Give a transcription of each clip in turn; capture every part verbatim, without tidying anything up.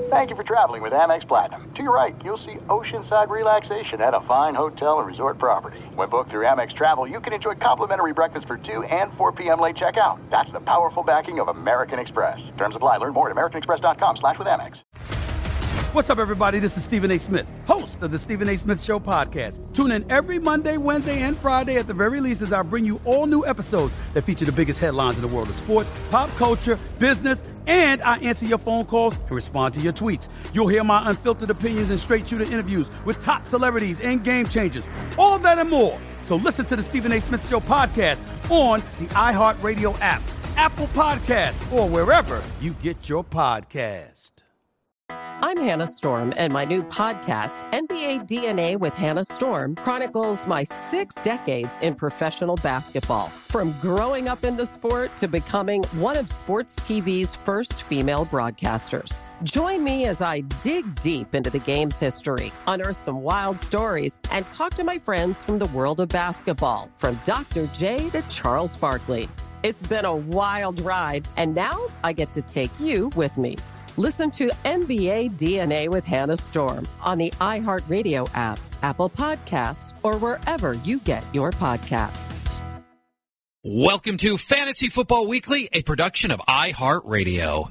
Thank you for traveling with Amex Platinum. To your right, you'll see oceanside relaxation at a fine hotel and resort property. When booked through Amex Travel, you can enjoy complimentary breakfast for two and four p.m. late checkout. That's the powerful backing of American Express. Terms apply. Learn more at americanexpress.com slash with Amex. What's up, everybody? This is Stephen A. Smith, host of the Stephen A. Smith Show podcast. Tune in every Monday, Wednesday, and Friday at the very least as I bring you all new episodes that feature the biggest headlines in the world of sports, pop culture, business, and I answer your phone calls and respond to your tweets. You'll hear my unfiltered opinions and straight-shooter interviews with top celebrities and game changers. All that and more. So listen to the Stephen A. Smith Show podcast on the iHeartRadio app, Apple Podcasts, or wherever you get your podcast. I'm Hannah Storm, and my new podcast, N B A D N A with Hannah Storm, chronicles my six decades in professional basketball. From growing up in the sport to becoming one of sports T V's first female broadcasters. Join me as I dig deep into the game's history, unearth some wild stories, and talk to my friends from the world of basketball, from Doctor J to Charles Barkley. It's been a wild ride, and now I get to take you with me. Listen to N B A D N A with Hannah Storm on the iHeartRadio app, Apple Podcasts, or wherever you get your podcasts. Welcome to Fantasy Football Weekly, a production of iHeartRadio.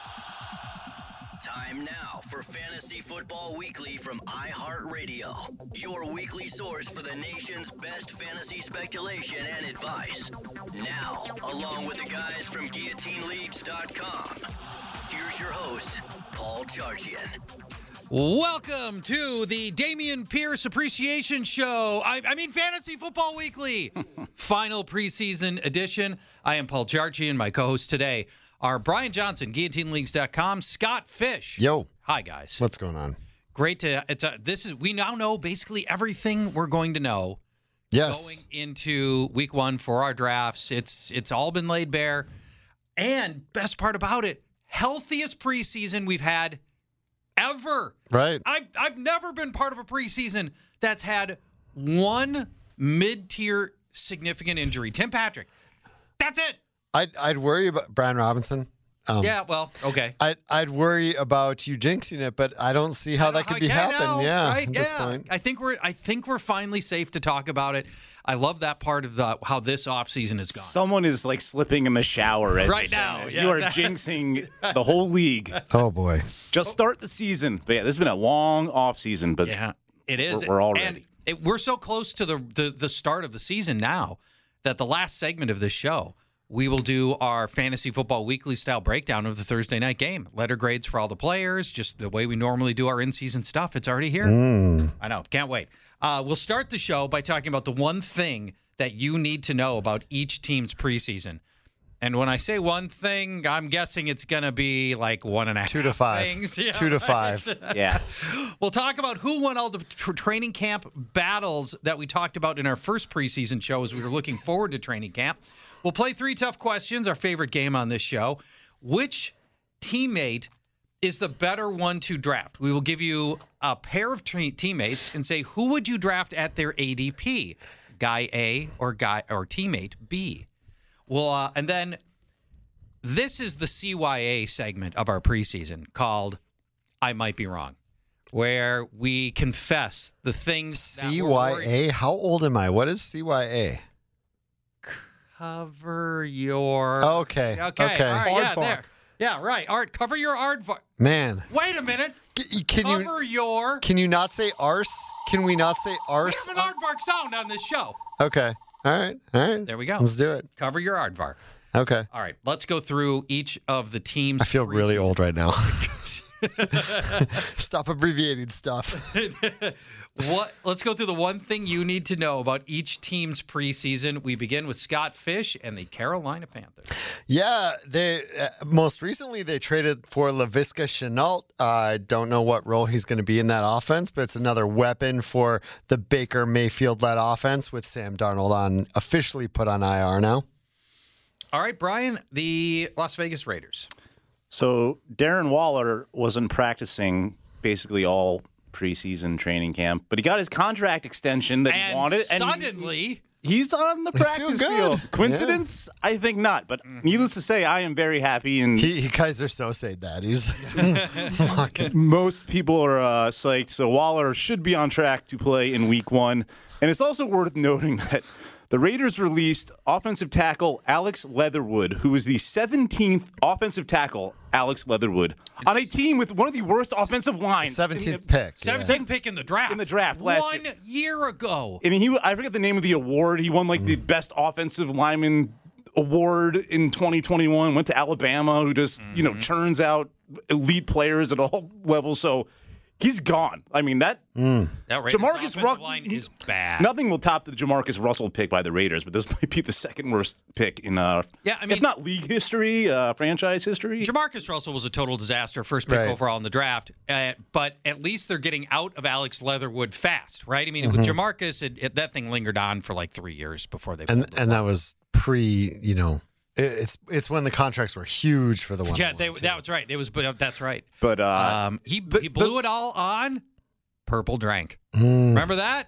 Time now for Fantasy Football Weekly from iHeartRadio, your weekly source for the nation's best fantasy speculation and advice. Now, along with the guys from guillotine leagues dot com. Here's your host, Paul Charchian. Welcome to the Damian Pierce Appreciation Show. I, I mean, Fantasy Football Weekly. Final preseason edition. I am Paul Charchian. My co-host today are Brian Johnson, guillotine leagues dot com, Scott Fish. Yo. Hi, guys. What's going on? Great to, it's a, this is, we now know basically everything we're going to know. Yes. Going into week one for our drafts. It's, it's all been laid bare. And best part about it, healthiest preseason we've had ever. Right. I've I've never been part of a preseason that's had one mid-tier significant injury. Tim Patrick. That's it. I'd I'd worry about Brian Robinson. Um, yeah, well, okay. I'd I'd worry about you jinxing it, but I don't see how that could be happening. Yeah, right? at yeah. this point. I think we're I think we're finally safe to talk about it. I love that part of the how this offseason has gone. Someone is like slipping in the shower as right now. Yeah, you are jinxing the whole league. Oh boy! Just start the season. But yeah, this has been a long off season, but yeah, it is. We're, we're all ready. And it, we're so close to the, the the start of the season now that the last segment of this show, we will do our Fantasy Football Weekly style breakdown of the Thursday night game. Letter grades for all the players, just the way we normally do our in-season stuff. It's already here. Mm. I know. Can't wait. Uh, we'll start the show by talking about the one thing that you need to know about each team's preseason. And when I say one thing, I'm guessing it's going to be like one and a half Two to five. things. Yeah, Two to right? five. Yeah. We'll talk about who won all the tr- training camp battles that we talked about in our first preseason show as we were looking forward to training camp. We'll play three tough questions, our favorite game on this show. Which teammate is the better one to draft? We will give you a pair of tra- teammates and say, who would you draft at their A D P? Guy A or guy or teammate B. Well, uh, and then this is the C Y A segment of our preseason called I Might Be Wrong, where we confess the things C Y A? How old am I? What is C Y A? Cover your... Okay. Okay. Okay. All right. Yeah, Aardvark. there. Yeah, right. Art. Cover your aardvark. Man. Wait a minute. C- Can Cover you your... can you not say arse? Can we not say We arse? have an aardvark sound on this show. Okay. All right. All right. There we go. Let's do it. Cover your aardvark. Okay. All right. Let's go through each of the teams. I feel really preseason. old right now. Stop abbreviating stuff. What? Let's go through the one thing you need to know about each team's preseason. We begin with Scott Fish and the Carolina Panthers. Yeah, they uh, most recently they traded for Laviska Shenault. I uh, don't know what role he's going to be in that offense, but it's another weapon for the Baker Mayfield-led offense with Sam Darnold on officially put on I R now. All right, Brian, the Las Vegas Raiders. So Darren Waller wasn't practicing basically all preseason training camp, but he got his contract extension that and he wanted. suddenly, And He's on the He's practice feeling field. good. Coincidence? Yeah. I think not. But needless to say, I am very happy. And He, he Kaiser Sose that. He's most people are uh, psyched. So Waller should be on track to play in week one. And it's also worth noting that the Raiders released offensive tackle Alex Leatherwood, who was the seventeenth offensive tackle, Alex Leatherwood, on a team with one of the worst offensive lines. seventeenth pick. seventeenth pick in the draft. In the draft last One year. year ago. I mean, he I forget the name of the award. He won like the best offensive lineman award in twenty twenty-one. Went to Alabama, who just mm-hmm. you know churns out elite players at all levels. So he's gone. I mean that. Mm. That Raiders Jamarcus offensive Russell line is bad. Nothing will top the Jamarcus Russell pick by the Raiders, but this might be the second worst pick in uh, yeah, I mean, if not league history, uh, franchise history. Jamarcus Russell was a total disaster, first pick Right. overall in the draft. Uh, but at least they're getting out of Alex Leatherwood fast, right? I mean, Mm-hmm. with Jamarcus, it, it, that thing lingered on for like three years before they. And pulled and it. that was pre, you know, it, it's it's when the contracts were huge for the one. yeah, they, that was right. It was, but that's right. But uh, Um, he the- he blew the- it all on Purple Drank. Mm, Remember that?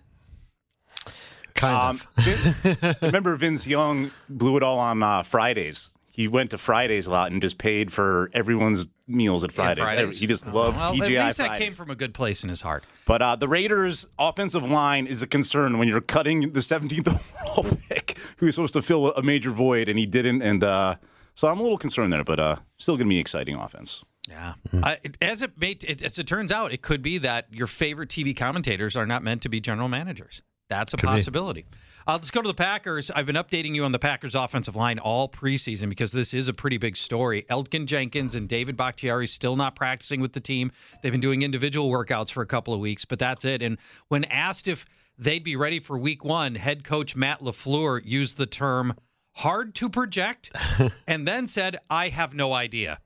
kind um, of. Vin- remember Vince Young blew it all on uh, Fridays. He went to Fridays a lot and just paid for everyone's meals at Fridays. Fridays. He just loved Well, T G I at least that Fridays. came from a good place in his heart. But uh, the Raiders' offensive line is a concern when you're cutting the seventeenth overall pick, who's supposed to fill a major void, and he didn't. And uh, so I'm a little concerned there, but uh, still going to be exciting offense. Yeah. I, it- as it, made, it as it turns out, it could be that your favorite T V commentators are not meant to be general managers. That's a Could be. possibility. Uh, let's go to the Packers. I've been updating you on the Packers offensive line all preseason because this is a pretty big story. Elgin Jenkins and David Bakhtiari still not practicing with the team. They've been doing individual workouts for a couple of weeks, but that's it. And when asked if they'd be ready for week one, head coach Matt LaFleur used the term hard to project and then said, I have no idea.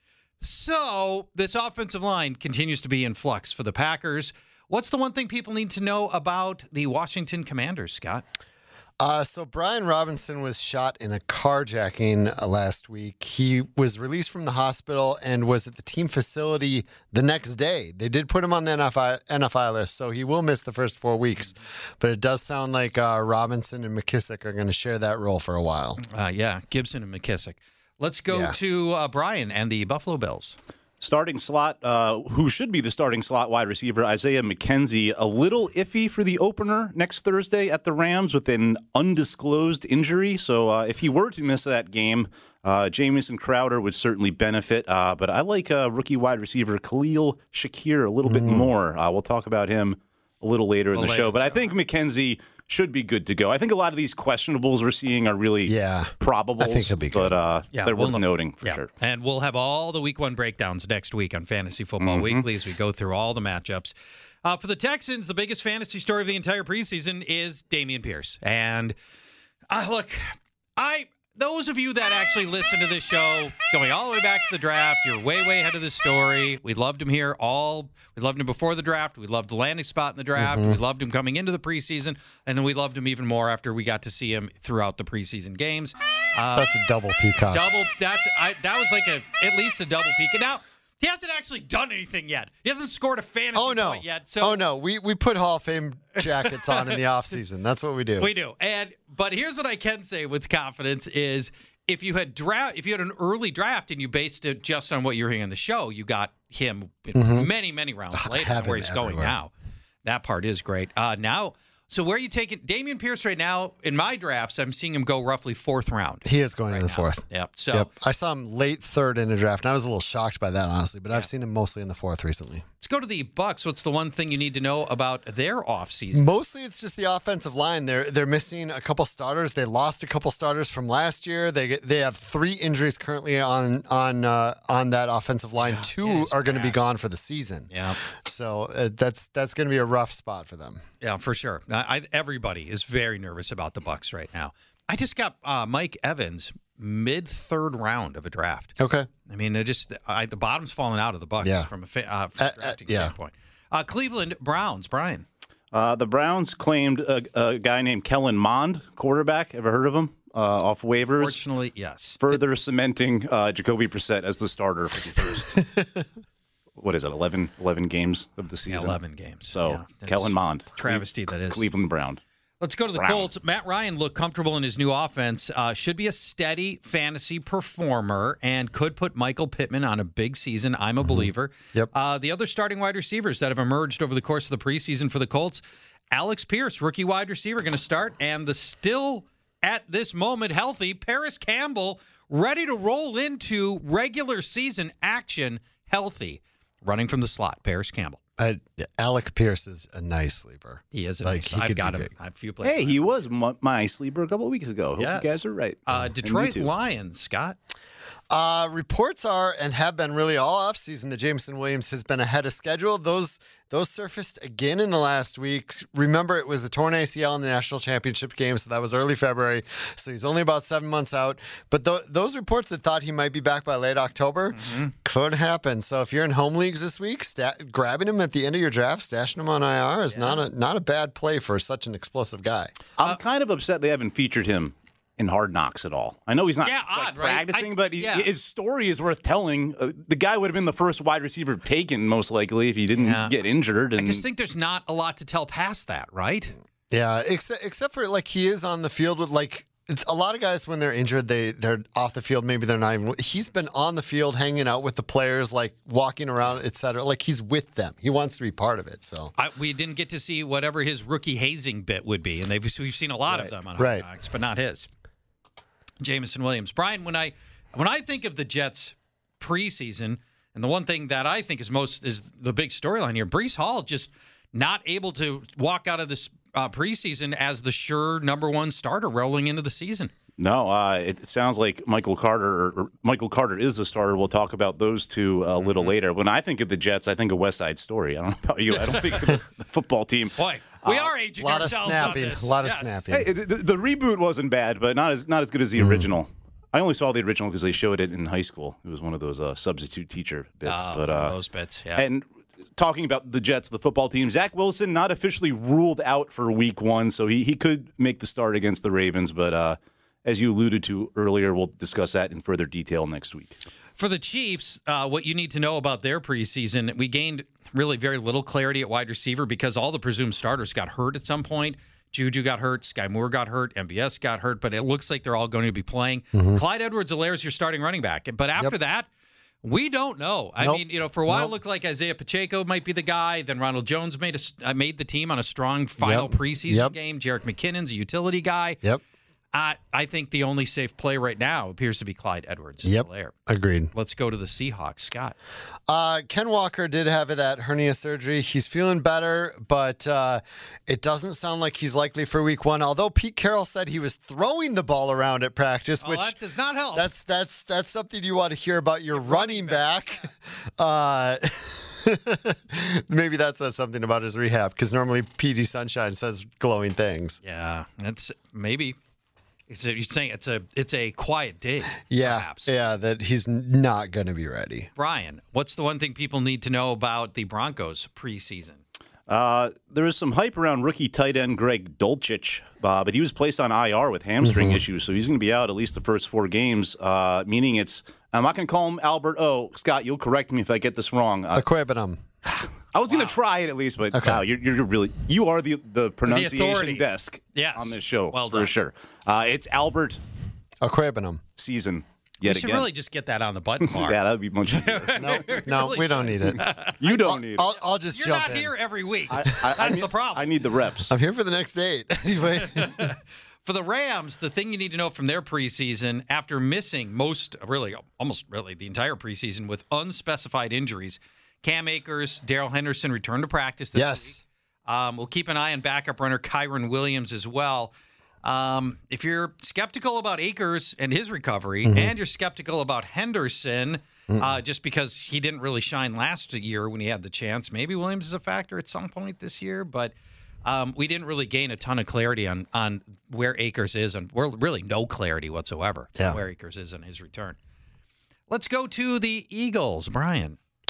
So this offensive line continues to be in flux for the Packers. What's the one thing people need to know about the Washington Commanders, Scott? Uh, so Brian Robinson was shot in a carjacking uh, last week. He was released from the hospital and was at the team facility the next day. They did put him on the N F I, N F I list, so he will miss the first four weeks. But it does sound like uh, Robinson and McKissick are going to share that role for a while. Uh, yeah, Gibson and McKissick. Let's go Yeah. to uh, Brian and the Buffalo Bills. Starting slot, uh, who should be the starting slot wide receiver, Isaiah McKenzie, a little iffy for the opener next Thursday at the Rams with an undisclosed injury. So uh, if he were to miss that game, uh, Jamison Crowder would certainly benefit. Uh, but I like uh, rookie wide receiver Khalil Shakir a little bit more. Uh, we'll talk about him a little later in the later show. But I think McKenzie should be good to go. I think a lot of these questionables we're seeing are really Yeah, probables. I think he'll be But good. uh, Yeah, they're we'll worth know- noting for yeah. sure. And we'll have all the week one breakdowns next week on Fantasy Football Mm-hmm. Weekly as we go through all the matchups. Uh, for the Texans, the biggest fantasy story of the entire preseason is Dameon Pierce. And uh, look, I those of you that actually listen to this show, going all the way back to the draft, you're way, way ahead of the story. We loved him here all. We loved him before the draft. We loved the landing spot in the draft. Mm-hmm. We loved him coming into the preseason. And then we loved him even more after we got to see him throughout the preseason games. Uh, That's a double peacock. double. That's I. That was like a at least a double peak. And now he hasn't actually done anything yet. He hasn't scored a fantasy Oh no! point yet. So oh no! We we put Hall of Fame jackets on in the offseason. That's what we do. we do. And but here's what I can say with confidence is if you had draft, if you had an early draft and you based it just on what you're hearing on the show, you got him in many many rounds I later have where him he's going everywhere. now. That part is great. Uh, now, so where are you taking Dameon Pierce right now? In my drafts, I'm seeing him go roughly fourth round. He is going right in the now. fourth. Yep. So. Yep. I saw him late third in a draft, and I was a little shocked by that, honestly. But I've seen him mostly in the fourth recently. Let's go to the Bucks. What's the one thing you need to know about their offseason? Mostly, it's just the offensive line. They're they're missing a couple starters. They lost a couple starters from last year. They get, they have three injuries currently on on uh, on that offensive line. it Two is are going to be bad. gone for the season. Yeah, So uh, that's that's going to be a rough spot for them. yeah, for sure. I, I, everybody is very nervous about the Bucks right now. I just got uh, Mike Evans mid third round of a draft. Okay. I mean, they just I, the bottom's falling out of the Bucks Yeah. from a, fa- uh, from a Uh, uh, drafting yeah. standpoint. Uh, Cleveland Browns, Brian. Uh, the Browns claimed a, a guy named Kellen Mond, quarterback. Ever heard of him? Uh, off waivers. Fortunately, yes. Further cementing uh, Jacoby Brissett as the starter for the first, what is it, eleven, eleven games of the Yeah, season? eleven games. So, Yeah, that's Kellen Mond. travesty that is. Cleveland Brown. Let's go to the Brown. Colts. Matt Ryan looked comfortable in his new offense. Uh, should be a steady fantasy performer and could put Michael Pittman on a big season. I'm a believer. Yep. Uh, the other starting wide receivers that have emerged over the course of the preseason for the Colts, Alex Pierce, rookie wide receiver, going to start, and the still at this moment healthy Paris Campbell, ready to roll into regular season action, healthy, running from the slot. Paris Campbell. I, Alec Pierce is a nice sleeper. He is. A Like, nice, he I've could got be him. big. I have a few players. Hey, he was m- my sleeper a couple of weeks ago. Hope Yes. you guys are right. Uh, And me Detroit too. Lions, Scott. Uh, reports are and have been really all offseason that Jameson Williams has been ahead of schedule. Those those surfaced again in the last week. Remember, it was a torn A C L in the national championship game, so that was early February. So he's only about seven months out. But th- those reports that thought he might be back by late October Mm-hmm. could happen. So if you're in home leagues this week, stat- grabbing him at the end of your draft, stashing him on I R is not a not a bad play for such an explosive guy. I'm kind of upset they haven't featured him in Hard Knocks at all. I know he's not Yeah, like, odd, right? practicing, I- but he, yeah. his story is worth telling. Uh, the guy would have been the first wide receiver taken, most likely, if he didn't Yeah. get injured. And I just think there's not a lot to tell past that, right? Yeah, except except for like he is on the field with like a lot of guys when they're injured, they they're off the field. Maybe they're not even. He's been on the field, hanging out with the players, like walking around, et cetera. Like he's with them. He wants to be part of it. So I, we didn't get to see whatever his rookie hazing bit would be, and they've, we've seen a lot of Right, them on right. Hard Knocks, but not his. Jameson Williams. Brian, when I when I think of the Jets preseason, and the one thing that I think is most is the big storyline here, Breece Hall just not able to walk out of this uh, preseason as the sure number one starter rolling into the season. no, uh, it sounds like Michael Carter or, or Michael Carter is the starter. We'll talk about those two a little Mm-hmm. later. When I think of the Jets, I think of West Side Story. I don't know about you. I don't think of the, the football team. Boy, we Uh, are a aging lot of ourselves snapping, on this. a lot of Yes. snapping. Hey, the, the reboot wasn't bad, but not as not as good as the Mm. original. I only saw the original because they showed it in high school. It was one of those uh, substitute teacher bits. Oh, but uh, those bits, yeah. And talking about the Jets, the football team, Zach Wilson not officially ruled out for Week One, so he he could make the start against the Ravens. But uh, as you alluded to earlier, we'll discuss that in further detail next week. For the Chiefs, uh, what you need to know about their preseason, we gained really very little clarity at wide receiver because all the presumed starters got hurt at some point. Juju got hurt, Sky Moore got hurt, M B S got hurt, but it looks like they're all going to be playing. Mm-hmm. Clyde Edwards-Helaire is your starting running back. But after Yep. that, we don't know. I Nope. mean, you know, for a while Nope. it looked like Isaiah Pacheco might be the guy. Then Ronald Jones made a, uh, made the team on a strong final Yep. preseason Yep. game. Jerick McKinnon's a utility guy. Yep. Uh, I think the only safe play right now appears to be Clyde Edwards-Helaire. Yep. Agreed. Let's go to the Seahawks. Scott. Uh, Ken Walker did have that hernia surgery. He's feeling better, but uh, it doesn't sound like he's likely for Week One. Although Pete Carroll said he was throwing the ball around at practice, Oh, which that does not help. that's that's that's something you want to hear about your running back. Uh, maybe that says something about his rehab because normally P D Sunshine says glowing things. Yeah, that's maybe. It's a, you're saying it's a it's a quiet day. Yeah, perhaps. yeah, that he's not going to be ready. Brian, what's the one thing people need to know about the Broncos preseason? Uh, there was some hype around rookie tight end Greg Dulcich, uh, but he was placed on I R with hamstring Mm-hmm. issues, so he's going to be out at least the first four games. Uh, meaning it's I'm not going to call him Albert O. Scott, you'll correct me if I get this wrong. Uh, Equibanum. I was going to try it at least, but Okay. wow, you're, you're really you are the the pronunciation authority. desk Yes. on this show Well for done. sure. Uh, it's Albert Equibanum. season You yet should again. really just get that on the button bar. yeah, that would be much easier. No, no, Really we don't need it. You don't I'll, need it. I'll, I'll just You're jump not in. here every week. I, I, That's I need, the problem. I need the reps. I'm here for the next date. Anyway. For the Rams, the thing you need to know from their preseason, after missing most, really, almost really the entire preseason with unspecified injuries, Cam Akers, Darrell Henderson returned to practice this Yes. week. Um, we'll keep an eye on backup runner Kyron Williams as well. Um, if you're skeptical about Akers and his recovery, and you're skeptical about Henderson, uh, just because he didn't really shine last year when he had the chance, maybe Williams is a factor at some point this year, but um, we didn't really gain a ton of clarity on on where Akers is, and we're really no clarity whatsoever Yeah. on where Akers is in his return. Let's go to the Eagles, Brian.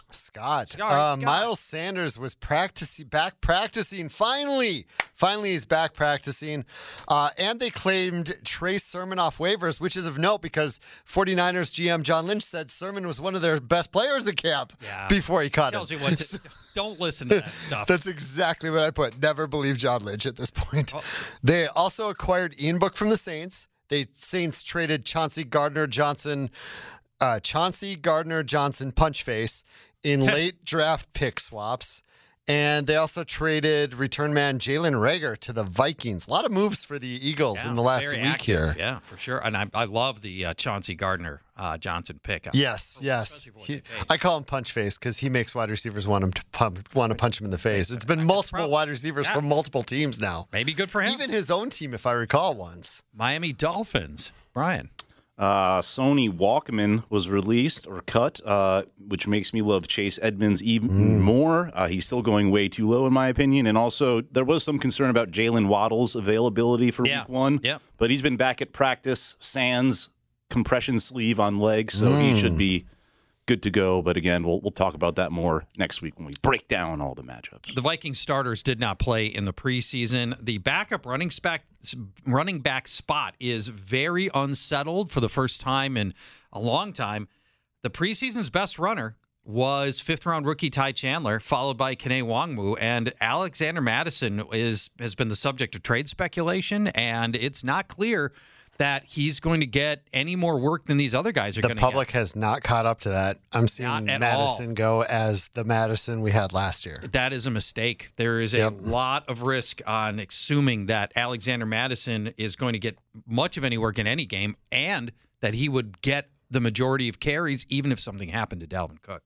Scott, Sorry, uh, Scott. Miles Sanders was practicing, back practicing. Finally, finally, he's back practicing. Uh, and they claimed Trey Sermon off waivers, which is of note because 49ers G M John Lynch said Sermon was one of their best players in camp Yeah. before he cut Tells him. you what to, don't listen to that stuff. That's exactly what I put. Never believe John Lynch at this point. Oh. They also acquired Ian Book from the Saints. They Saints traded Chauncey Gardner Johnson, uh, Chauncey Gardner Johnson Punchface in late draft pick swaps. And they also traded return man Jalen Reagor to the Vikings. A lot of moves for the Eagles Yeah, in the last very week active. here. Yeah, for sure. And I, I love the uh, Chauncey Gardner uh, Johnson pick. Yes, yes. Especially for what He, they paid. I call him punch face because he makes wide receivers want him to pump, want to punch him in the face. It's been multiple problem. wide receivers Yeah. from multiple teams now. Maybe good for him. Even his own team, if I recall, once. Miami Dolphins. Brian. Uh, Sony Walkman was released or cut, uh, which makes me love Chase Edmonds even Mm. more. Uh, he's still going way too low, in my opinion. And also, there was some concern about Jalen Waddle's availability for Yeah. week one. Yeah. But he's been back at practice, sans compression sleeve on leg, so Mm. he should be good to go. But again, we'll we'll talk about that more next week when we break down all the matchups. The Viking starters did not play in the preseason. The backup running back running back spot is very unsettled for the first time in a long time. The preseason's best runner was fifth-round rookie Ty Chandler, followed by Kene Nwangwu, and Alexander Madison is has been the subject of trade speculation, and it's not clear that he's going to get any more work than these other guys are The going to get. public has not caught up to that. I'm seeing Not at Madison all. go as the Madison we had last year. That is a mistake. There is a Yep. lot of risk on assuming that Alexander Madison is going to get much of any work in any game and that he would get the majority of carries even if something happened to Dalvin Cook.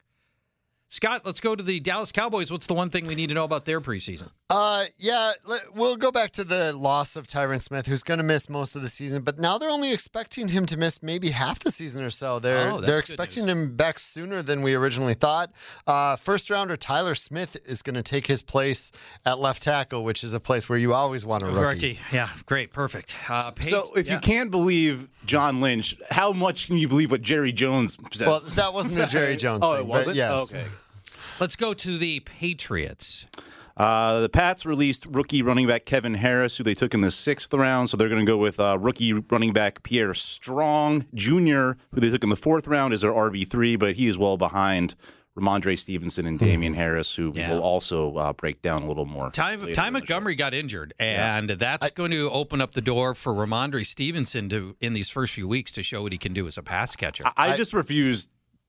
Scott, let's go to the Dallas Cowboys. What's the one thing we need to know about their preseason? Uh, yeah, let- we'll go back to the loss of Tyron Smith, who's going to miss most of the season. But now they're only expecting him to miss maybe half the season or so. They're Oh, that's they're good expecting him back sooner than we originally thought. Uh, first rounder Tyler Smith is going to take his place at left tackle, which is a place where you always want a rookie. Yeah, great, perfect. Uh, Paige- So if yeah. you can't believe John Lynch, how much can you believe what Jerry Jones says? Well, that wasn't a Jerry Jones oh, thing, it but wasn't? yes. Okay. Let's go to the Patriots. Uh, the Pats released rookie running back Kevin Harris, who they took in the sixth round. So they're going to go with uh, rookie running back Pierre Strong Junior, who they took in the fourth round as their R B three, but he is well behind Ramondre Stevenson and Damian Harris, who Yeah. will also uh, break down a little more. Ty, later Ty in the show. Montgomery got injured, and that's going to open up the door for Ramondre Stevenson to, in these first few weeks, to show what he can do as a pass catcher. I, I I- just refuse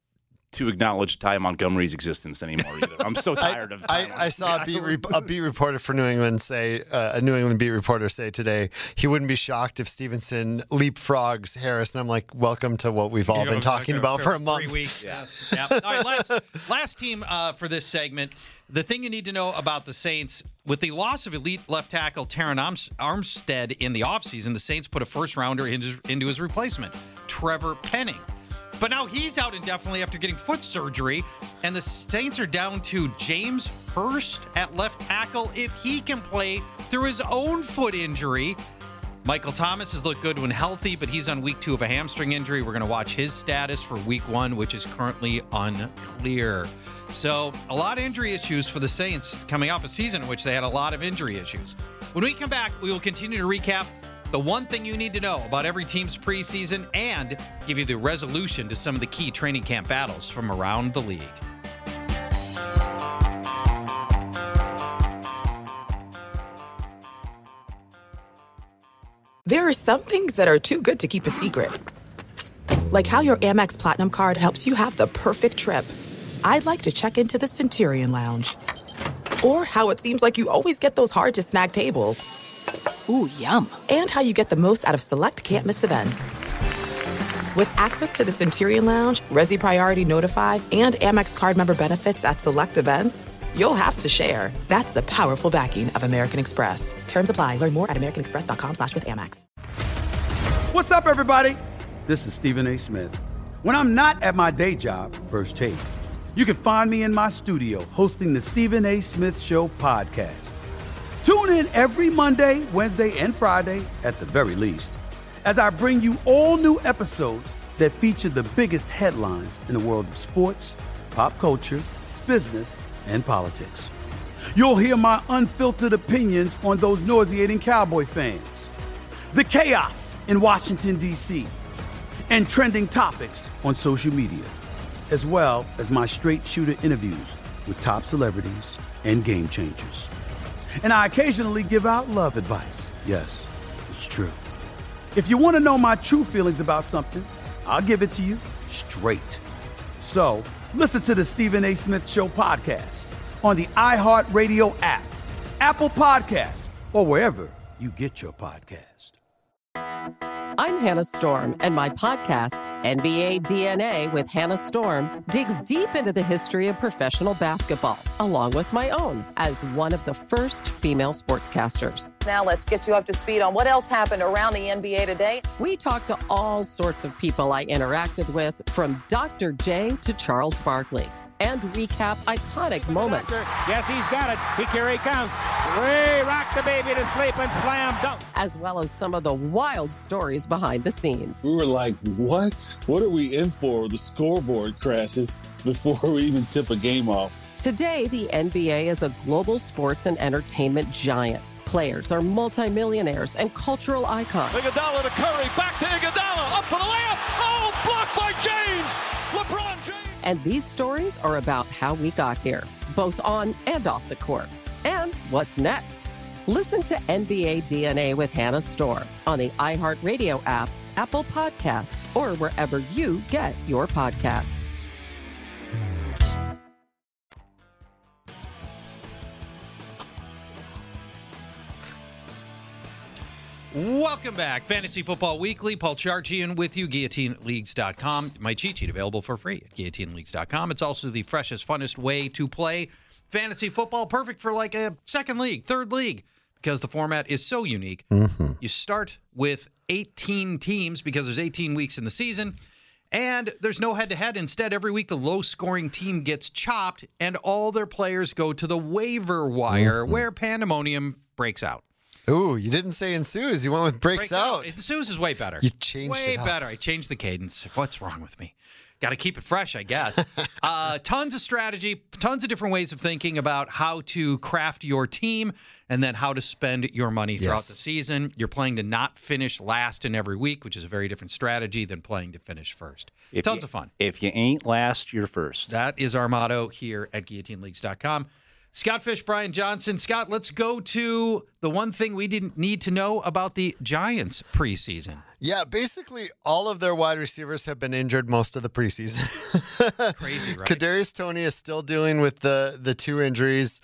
to acknowledge Ty Montgomery's existence anymore either. I'm so tired of Ty I, I saw a beat, re- a beat reporter for New England say, uh, a New England beat reporter say today, he wouldn't be shocked if Stevenson leapfrogs Harris. And I'm like, welcome to what we've all You know, been talking for- about for a Three month. weeks. Yes. Yeah. All right, last, last team uh, for this segment. The thing you need to know about the Saints, with the loss of elite left tackle Taron Arms- Armstead in the offseason, the Saints put a first-rounder into, into his replacement, Trevor Penning. But now he's out indefinitely after getting foot surgery, and the Saints are down to James Hurst at left tackle if he can play through his own foot injury. Michael Thomas has looked good when healthy, but he's on week two of a hamstring injury. We're going to watch his status for week one, which is currently unclear. So a lot of injury issues for the Saints coming off a season in which they had a lot of injury issues. When we come back, we will continue to recap the one thing you need to know about every team's preseason and give you the resolution to some of the key training camp battles from around the league. There are some things that are too good to keep a secret. Like how your Amex Platinum card helps you have the perfect trip. I'd like to check into the Centurion Lounge. Or how it seems like you always get those hard-to-snag tables. Ooh, yum. And how you get the most out of select can't-miss events. With access to the Centurion Lounge, Resi Priority Notify, and Amex card member benefits at select events, you'll have to share. That's the powerful backing of American Express. Terms apply. Learn more at americanexpress.com slash with Amex. What's up, everybody? This is Stephen A. Smith. When I'm not at my day job, First Take, you can find me in my studio hosting the Stephen A. Smith Show podcast. Tune in every Monday, Wednesday, and Friday, at the very least, as I bring you all new episodes that feature the biggest headlines in the world of sports, pop culture, business, and politics. You'll hear my unfiltered opinions on those nauseating Cowboy fans, the chaos in Washington, D C, and trending topics on social media, as well as my straight shooter interviews with top celebrities and game changers. And I occasionally give out love advice. Yes, it's true. If you want to know my true feelings about something, I'll give it to you straight. So listen to the Stephen A. Smith Show podcast on the iHeartRadio app, Apple Podcasts, or wherever you get your podcast. I'm Hannah Storm, and my podcast, N B A D N A with Hannah Storm, digs deep into the history of professional basketball, along with my own, as one of the first female sportscasters. Now let's get you up to speed on what else happened around the N B A today. We talk to all sorts of people I interacted with, from Doctor J to Charles Barkley, and recap iconic moments. Yes, he's got it. He, here he comes. Way rock the baby to sleep and slam dunk. As well as some of the wild stories behind the scenes. We were like, what? What are we in for? The scoreboard crashes before we even tip a game off. Today, the N B A is a global sports and entertainment giant. Players are multimillionaires and cultural icons. Iguodala to Curry, back to Iguodala, up for the layup. Oh, blocked by James. LeBron James. And these stories are about how we got here, both on and off the court. And what's next? Listen to N B A D N A with Hannah Storm on the iHeartRadio app, Apple Podcasts, or wherever you get your podcasts. Welcome back. Fantasy Football Weekly. Paul Charchian with you, guillotine leagues dot com. My cheat sheet available for free at guillotine leagues dot com. It's also the freshest, funnest way to play fantasy football. Perfect for like a second league, third league, because the format is so unique. Mm-hmm. You start with eighteen teams because there's eighteen weeks in the season, and there's no head-to-head. Instead, every week the low-scoring team gets chopped, and all their players go to the waiver wire, Mm-hmm. where pandemonium breaks out. Ooh, you didn't say ensues. You went with breaks, Breaks out. out. Ensues is way better. You changed way it up. better. I changed the cadence. What's wrong with me? Got to keep it fresh, I guess. uh, tons of strategy, tons of different ways of thinking about how to craft your team and then how to spend your money throughout Yes. the season. You're playing to not finish last in every week, which is a very different strategy than playing to finish first. If tons you, of fun. If you ain't last, you're first. That is our motto here at guillotine leagues dot com. Scott Fish, Brian Johnson. Scott, let's go to the one thing we didn't need to know about the Giants preseason. Yeah, basically all of their wide receivers have been injured most of the preseason. Crazy, right? Kadarius Toney is still dealing with the the two injuries.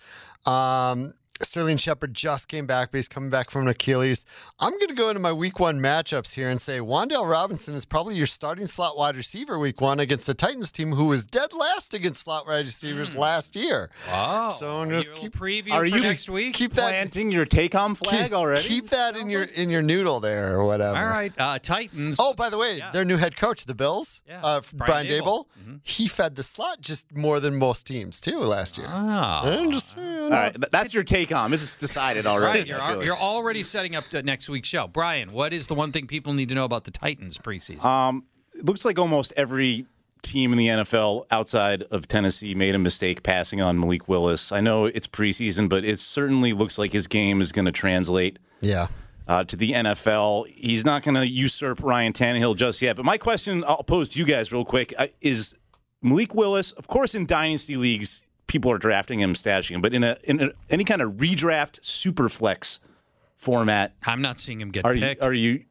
Um, Sterling Shepard just came back, but he's coming back from an Achilles. I'm going to go into my week one matchups here and say Wan'Dale Robinson is probably your starting slot wide receiver week one against the Titans team, who was dead last against slot wide receivers mm. last year. Wow. So I'm just keep preview Are for you next week. Keep that planting your take-home flag keep, already. Keep that in your in your noodle there or whatever. All right, uh, Titans. Oh, by the way, Yeah. their new head coach, the Bills, Yeah. uh, Brian Brian, Dable, Dable. Mm-hmm. he fed the slot just more than most teams too last year. Oh. I'm just, you know, All right, th- that's your take-home. It's decided already. Right, you're, I feel al- like. you're already setting up the next week's show. Brian, what is the one thing people need to know about the Titans preseason? Um, it looks like almost every team in the N F L outside of Tennessee made a mistake passing on Malik Willis. I know it's preseason, but it certainly looks like his game is going to translate yeah. uh, to the N F L. He's not going to usurp Ryan Tannehill just yet. But my question I'll pose to you guys real quick uh, is Malik Willis, of course, in dynasty leagues, people are drafting him, stashing him, but in a in a, any kind of redraft superflex format, I'm not seeing him get are picked. you are you?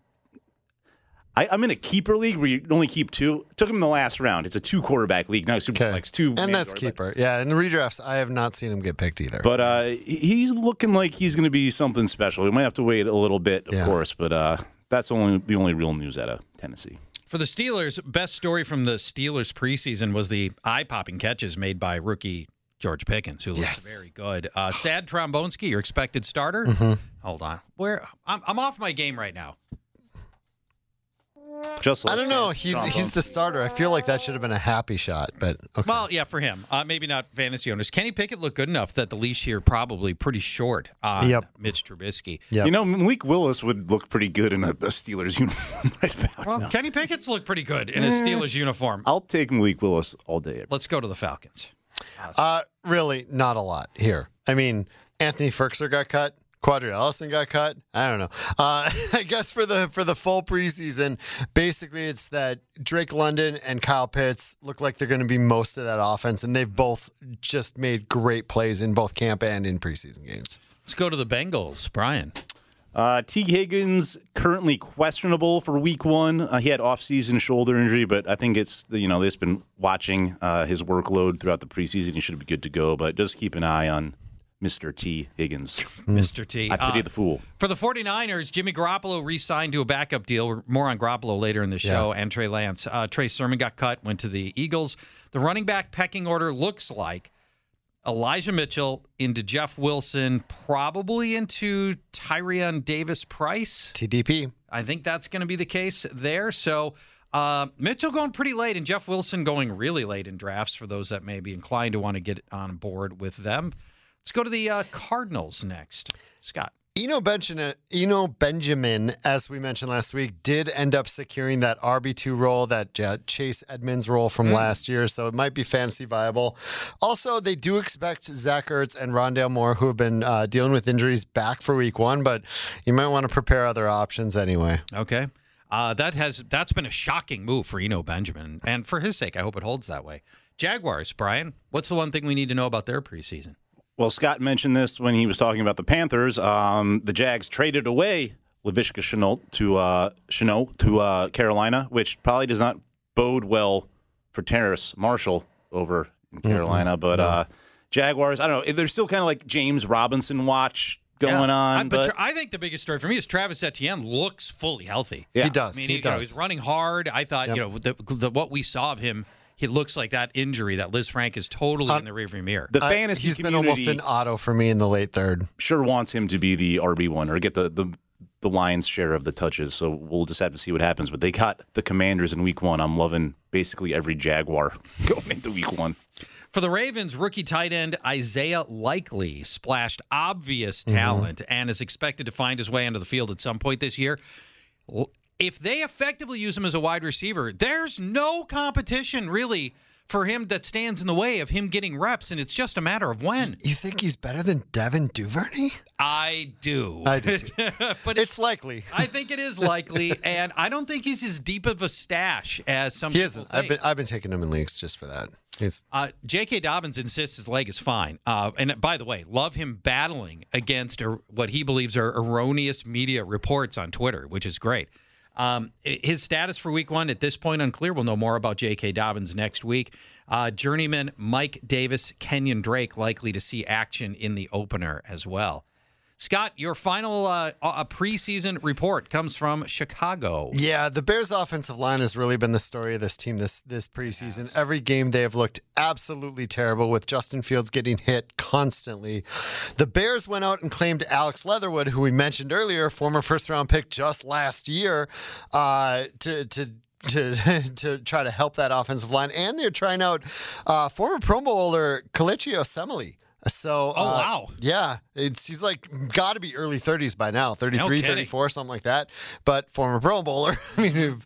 I, I'm in a keeper league where you only keep two. Took him in the last round. It's a two quarterback league, not superflex. Two, And that's mandatory, keeper. Yeah, in the redrafts, I have not seen him get picked either. But uh, he- he's looking like he's going to be something special. We might have to wait a little bit, of Yeah. course, but uh, that's only the only real news out of Tennessee. For the Steelers, best story from the Steelers preseason was the eye-popping catches made by rookie George Pickens, who looks Yes. very good. Uh, Sad Trombonski, your expected starter. Mm-hmm. Hold on, where I'm, I'm off my game right now. Just like I don't know. Sam He's Trombone. he's the starter. I feel like that should have been a happy shot, but okay. Well, yeah, for him. Uh, maybe not fantasy owners. Kenny Pickett looked good enough that the leash here probably pretty short on Yep. Mitch Trubisky. Yep. You know, Malik Willis would lolook pretty good in a, a Steelers uniform right about Well, now. Kenny Pickett's looked pretty good in a Steelers uniform. I'll take Malik Willis all day. Let's go to the Falcons. Uh, really, not a lot here. I mean, Anthony Firkser got cut. Quadri Ellison got cut. I don't know. Uh, I guess for the for the full preseason, basically it's that Drake London and Kyle Pitts look like they're going to be most of that offense, and they've both just made great plays in both camp and in preseason games. Let's go to the Bengals. Brian. Uh, T. Higgins currently questionable for week one. Uh, he had off-season shoulder injury, but I think it's, you know, they've been watching uh, his workload throughout the preseason. He should be good to go, but just keep an eye on Mister T. Higgins. Mister T. I pity Uh, the fool. For the 49ers, Jimmy Garoppolo re-signed to a backup deal. More on Garoppolo later in the show, Yeah. and Trey Lance. Uh, Trey Sermon got cut, went to the Eagles. The running back pecking order looks like Elijah Mitchell into Jeff Wilson, probably into Tyrion Davis-Price. T D P. I think that's going to be the case there. So uh, Mitchell going pretty late and Jeff Wilson going really late in drafts for those that may be inclined to want to get on board with them. Let's go to the uh, Cardinals next. Scott. Eno Benjamin, Eno Benjamin, as we mentioned last week, did end up securing that R B two role, that uh, Chase Edmonds role from mm. last year, so it might be fantasy viable. Also, they do expect Zach Ertz and Rondale Moore, who have been uh, dealing with injuries, back for week one, but you might want to prepare other options anyway. Okay. Uh, that has, that's been a shocking move for Eno Benjamin, and for his sake, I hope it holds that way. Jaguars, Brian, what's the one thing we need to know about their preseason? Well, Scott mentioned this when he was talking about the Panthers. Um, the Jags traded away Laviska Shenault to uh, Shenault to uh, Carolina, which probably does not bode well for Terrace Marshall over in Carolina. Mm-hmm. But no. uh, Jaguars, I don't know. There's still kind of like James Robinson watch going yeah, on. I, but, but I think the biggest story for me is Travis Etienne looks fully healthy. Yeah. He does. I mean, he, he, does. You know, he's running hard. I thought, yep. you know, the, the, what we saw of him. It looks like that injury that Liz Frank is totally uh, in the rearview mirror. The fantasy uh, he's community been almost an auto for me in the late third. Sure wants him to be the R B one or get the, the, the lion's share of the touches. So we'll just have to see what happens. But they got the Commanders in week one. I'm loving basically every Jaguar going into week one. For the Ravens, rookie tight end Isaiah Likely splashed obvious talent mm-hmm. and is expected to find his way onto the field at some point this year. If they effectively use him as a wide receiver, there's no competition really for him that stands in the way of him getting reps, and it's just a matter of when. You think he's better than Devin Duvernay? I do. I do too. But it's, it's likely. I think it is likely, and I don't think he's as deep of a stash as some he people isn't. think. I've been, I've been taking him in leagues just for that. He's... Uh, J K. Dobbins insists his leg is fine. Uh, and by the way, love him battling against er, what he believes are erroneous media reports on Twitter, which is great. Um, his status for week one at this point unclear. We'll know more about J K. Dobbins next week. Uh, journeyman Mike Davis, Kenyon Drake likely to see action in the opener as well. Scott, your final uh, uh, preseason report comes from Chicago. Yeah, the Bears' offensive line has really been the story of this team this this preseason. Yes. Every game they have looked absolutely terrible, with Justin Fields getting hit constantly. The Bears went out and claimed Alex Leatherwood, who we mentioned earlier, former first-round pick just last year, uh, to to. To to try to help that offensive line, and they're trying out uh, former Pro Bowler Kelechi Osemele. So, oh, uh, wow. Yeah, it's he's like got to be early thirties by now, thirty-three, no thirty-four, something like that. But former Pro Bowler, I mean,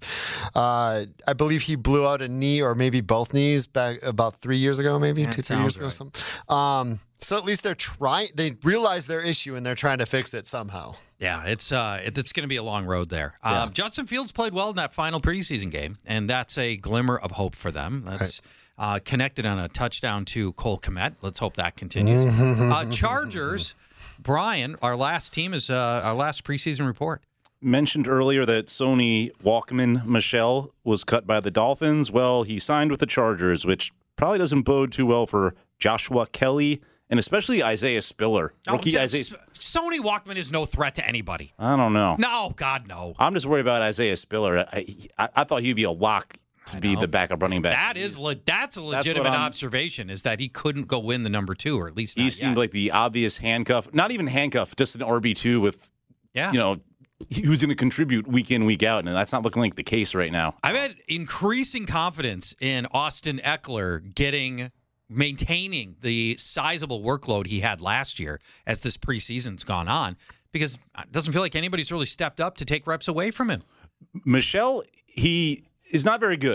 uh, I believe he blew out a knee or maybe both knees back about three years ago, maybe that two, three years right. ago. Something. Um, so at least they're trying. They realize their issue and they're trying to fix it somehow. Yeah, it's uh, it, it's going to be a long road there. Yeah. Um, Justin Fields played well in that final preseason game, and that's a glimmer of hope for them. That's right. Uh, connected on a touchdown to Cole Kmet. Let's hope that continues. uh, Chargers, Brian, our last team is uh, our last preseason report. Mentioned earlier that Sony Walkman Michel was cut by the Dolphins. Well, he signed with the Chargers, which probably doesn't bode too well for Joshua Kelly and especially Isaiah Spiller. Oh, Rookie just, Isaiah. Sony Walkman is no threat to anybody. I don't know. No, God, no. I'm just worried about Isaiah Spiller. I, I, I thought he'd be a lock to be the backup running back. That is le- that's a legitimate that's observation, is that he couldn't go win the number two, or at least not he yet. seemed like the obvious handcuff. Not even handcuff, just an R B two with, yeah. you know, who's going to contribute week in, week out, and that's not looking like the case right now. I've had increasing confidence in Austin Eckler getting, maintaining the sizable workload he had last year as this preseason's gone on, because it doesn't feel like anybody's really stepped up to take reps away from him. Michelle, he is not very good,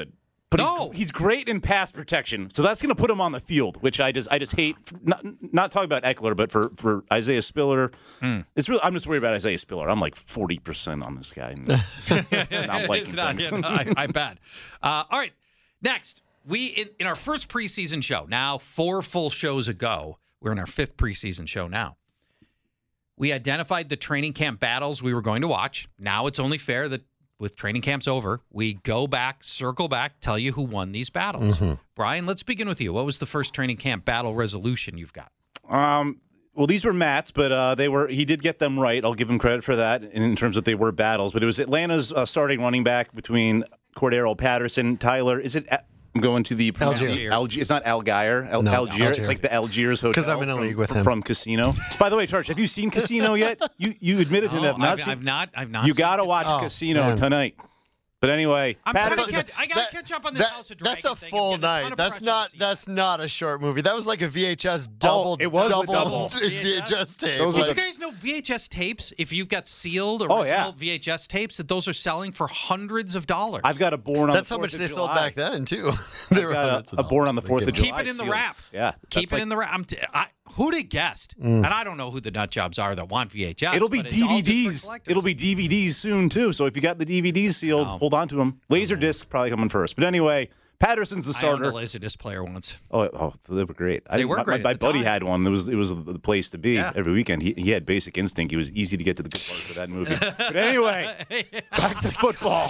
But no. he's, he's great in pass protection, so that's going to put him on the field, which I just I just hate. Not, not talking about Eckler, but for, for Isaiah Spiller, mm. it's really I'm just worried about Isaiah Spiller. I'm like forty percent on this guy. Not liking not, things. Yeah, no, I, I bet. Uh, all right, next we in, in our first preseason show. Now four full shows ago, we're in our fifth preseason show now. We identified the training camp battles we were going to watch. Now it's only fair that, with training camps over, we go back, circle back, tell you who won these battles. Mm-hmm. Brian, let's begin with you. What was the first training camp battle resolution you've got? Um, well, these were Matt's, but uh, they were he did get them right. I'll give him credit for that in, in terms of they were battles. But it was Atlanta's uh, starting running back between Cordero Patterson, Tyler. Is it? I'm going to the Algier. Algier. It's not Algier. Al- No, Algier. Algier. It's like the Algiers hotel. Because I'm in a from, league with from, him. from Casino. By the way, Charge, have you seen Casino yet? You you admitted to No, have not I've, seen. I've not. I've not. You seen got to this. watch Oh, Casino man. tonight. But anyway, I'm trying to Patterson, catch, I got to That- catch up on this that- House of Dragon That's a thing. I'm full getting a ton night. of That's pressure not. to see. That's not a short movie. That was like a V H S double. Oh, it was a double, double. V H S tape. Those are Did Like, you guys know V H S tapes, if you've got sealed Oh, original yeah. V H S tapes, that those are selling for hundreds of dollars? I've got a Born on that's the how much fourth they of sold July. back then too. they I've were got hundreds a, a of Born on the dollars. fourth They of gave July. Keep it in the sealed. wrap. Yeah. Keep that's it like- in the wrap. I'm t- I, who'd have guessed? Mm. And I don't know who the nut jobs are that want V H S. It'll be but it's all just for D V Ds. collectors. It'll be D V Ds soon too. So if you got the D V Ds sealed, No. hold on to them. Laserdisc probably coming first. But anyway, Patterson's the I owned a starter. Laserdisc player once. Oh, oh, they were great. I, They were my, great My, at my the buddy time. had one. It was it was the place to be Yeah. every weekend. He he had Basic Instinct. It was easy to get to the good parts of that movie. But anyway, back to football.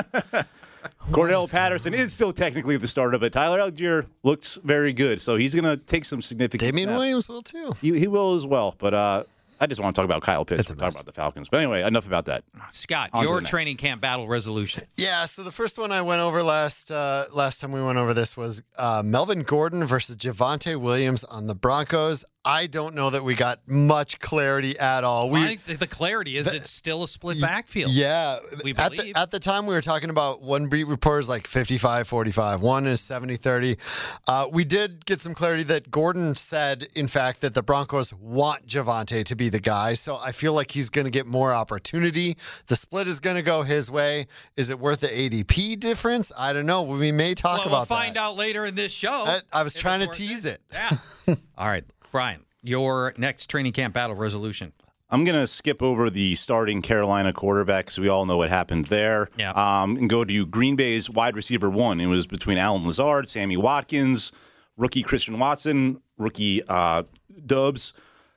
Cordell Patterson is still technically the starter, but Tyler Algier looks very good, so he's going to take some significant Damian snaps. Williams will too. He, he will as well, but uh, I just want to talk about Kyle Pitts. It's a We're talking mess. about the Falcons. But anyway, enough about that. Scott, On to your the next. training camp battle resolution. Yeah, so the first one I went over last uh, last time we went over this was uh, Melvin Gordon versus Javonte Williams on the Broncos. I don't know that we got much clarity at all. We, I think the clarity is it's still a split backfield. Yeah. We at the, believe. at the time, we were talking about one beat reporters like fifty-five forty-five. One is seventy thirty. Uh, we did get some clarity that Gordon said, in fact, that the Broncos want Javonte to be the guy. So I feel like he's going to get more opportunity. The split is going to go his way. Is it worth the A D P difference? I don't know. We may talk well, about we'll find that. out later in this show. I, I was if trying to it's worth tease it. Yeah. All right, Brian, your next training camp battle resolution. I'm going to skip over the starting Carolina quarterback because we all know what happened there. Yeah. Um, and go to Green Bay's wide receiver one. It was between Alan Lazard, Sammy Watkins, rookie Christian Watson, rookie uh, Dubs.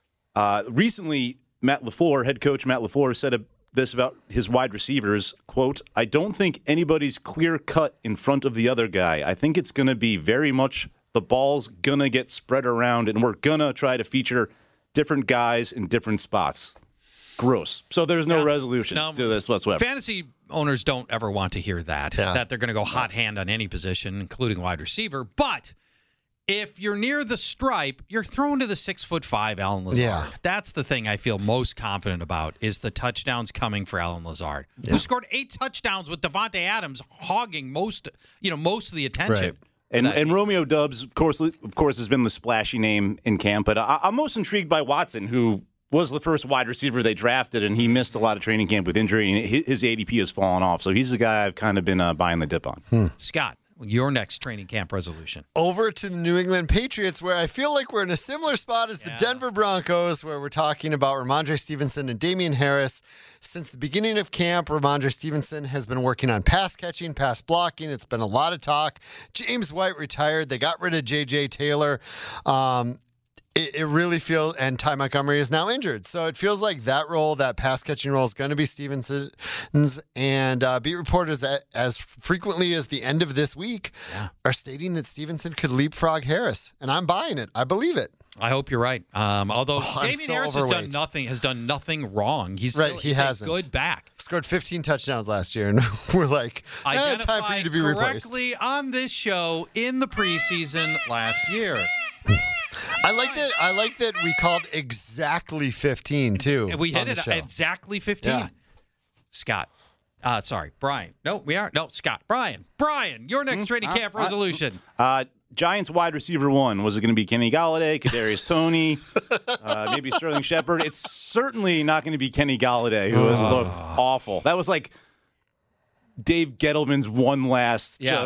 Uh, recently, Matt LaFleur, head coach Matt LaFleur, said a, this about his wide receivers, quote, I don't think anybody's clear cut in front of the other guy. I think it's going to be very much the ball's going to get spread around, and we're going to try to feature different guys in different spots. Gross. So there's no Yeah. resolution No, to this whatsoever. Fantasy owners don't ever want to hear that, Yeah. that they're going to go hot hand on any position, including wide receiver. But if you're near the stripe, you're thrown to the six foot five Alan Lazard. Yeah. That's the thing I feel most confident about is the touchdowns coming for Alan Lazard, who scored eight touchdowns with Devontae Adams hogging most, you know, most of the attention. Right. And That- and Romeo Dubs, of course, of course, has been the splashy name in camp. But I, I'm most intrigued by Watson, who was the first wide receiver they drafted, and he missed a lot of training camp with injury, and his, his A D P has fallen off. So he's the guy I've kind of been uh, buying the dip on. Scott, your next training camp resolution. Over to the New England Patriots, where I feel like we're in a similar spot as the Yeah. Denver Broncos, where we're talking about Ramondre Stevenson and Damian Harris. Since the beginning of camp, Ramondre Stevenson has been working on pass catching, pass blocking. It's been a lot of talk. James White retired. They got rid of J J Taylor. Um, It, it really feels, and Ty Montgomery is now injured. So it feels like that role, that pass catching role, is going to be Stevenson's. And uh, beat reporters as, as frequently as the end of this week Yeah. are stating that Stevenson could leapfrog Harris. And I'm buying it. I believe it. I hope you're right. Um, although Oh, I'm Damian so Harris has done overweight. nothing, has done nothing wrong. He's Right, still, he he's hasn't. a good back. Scored fifteen touchdowns last year, and we're like, eh, time for you to be replaced. correctly on this show in the preseason last year. I like that. I like that we called exactly fifteen too. And we on hit the it show. exactly fifteen. Yeah. Scott. Uh, sorry, Brian. No, we aren't. No, Scott. Brian. Brian, your next training camp uh, resolution. Uh, Giants wide receiver one. Was it going to be Kenny Galladay, Kadarius Toney, uh, maybe Sterling Shepard? It's certainly not going to be Kenny Galladay, who has looked awful. That was like Dave Gettleman's one last Yeah, just th-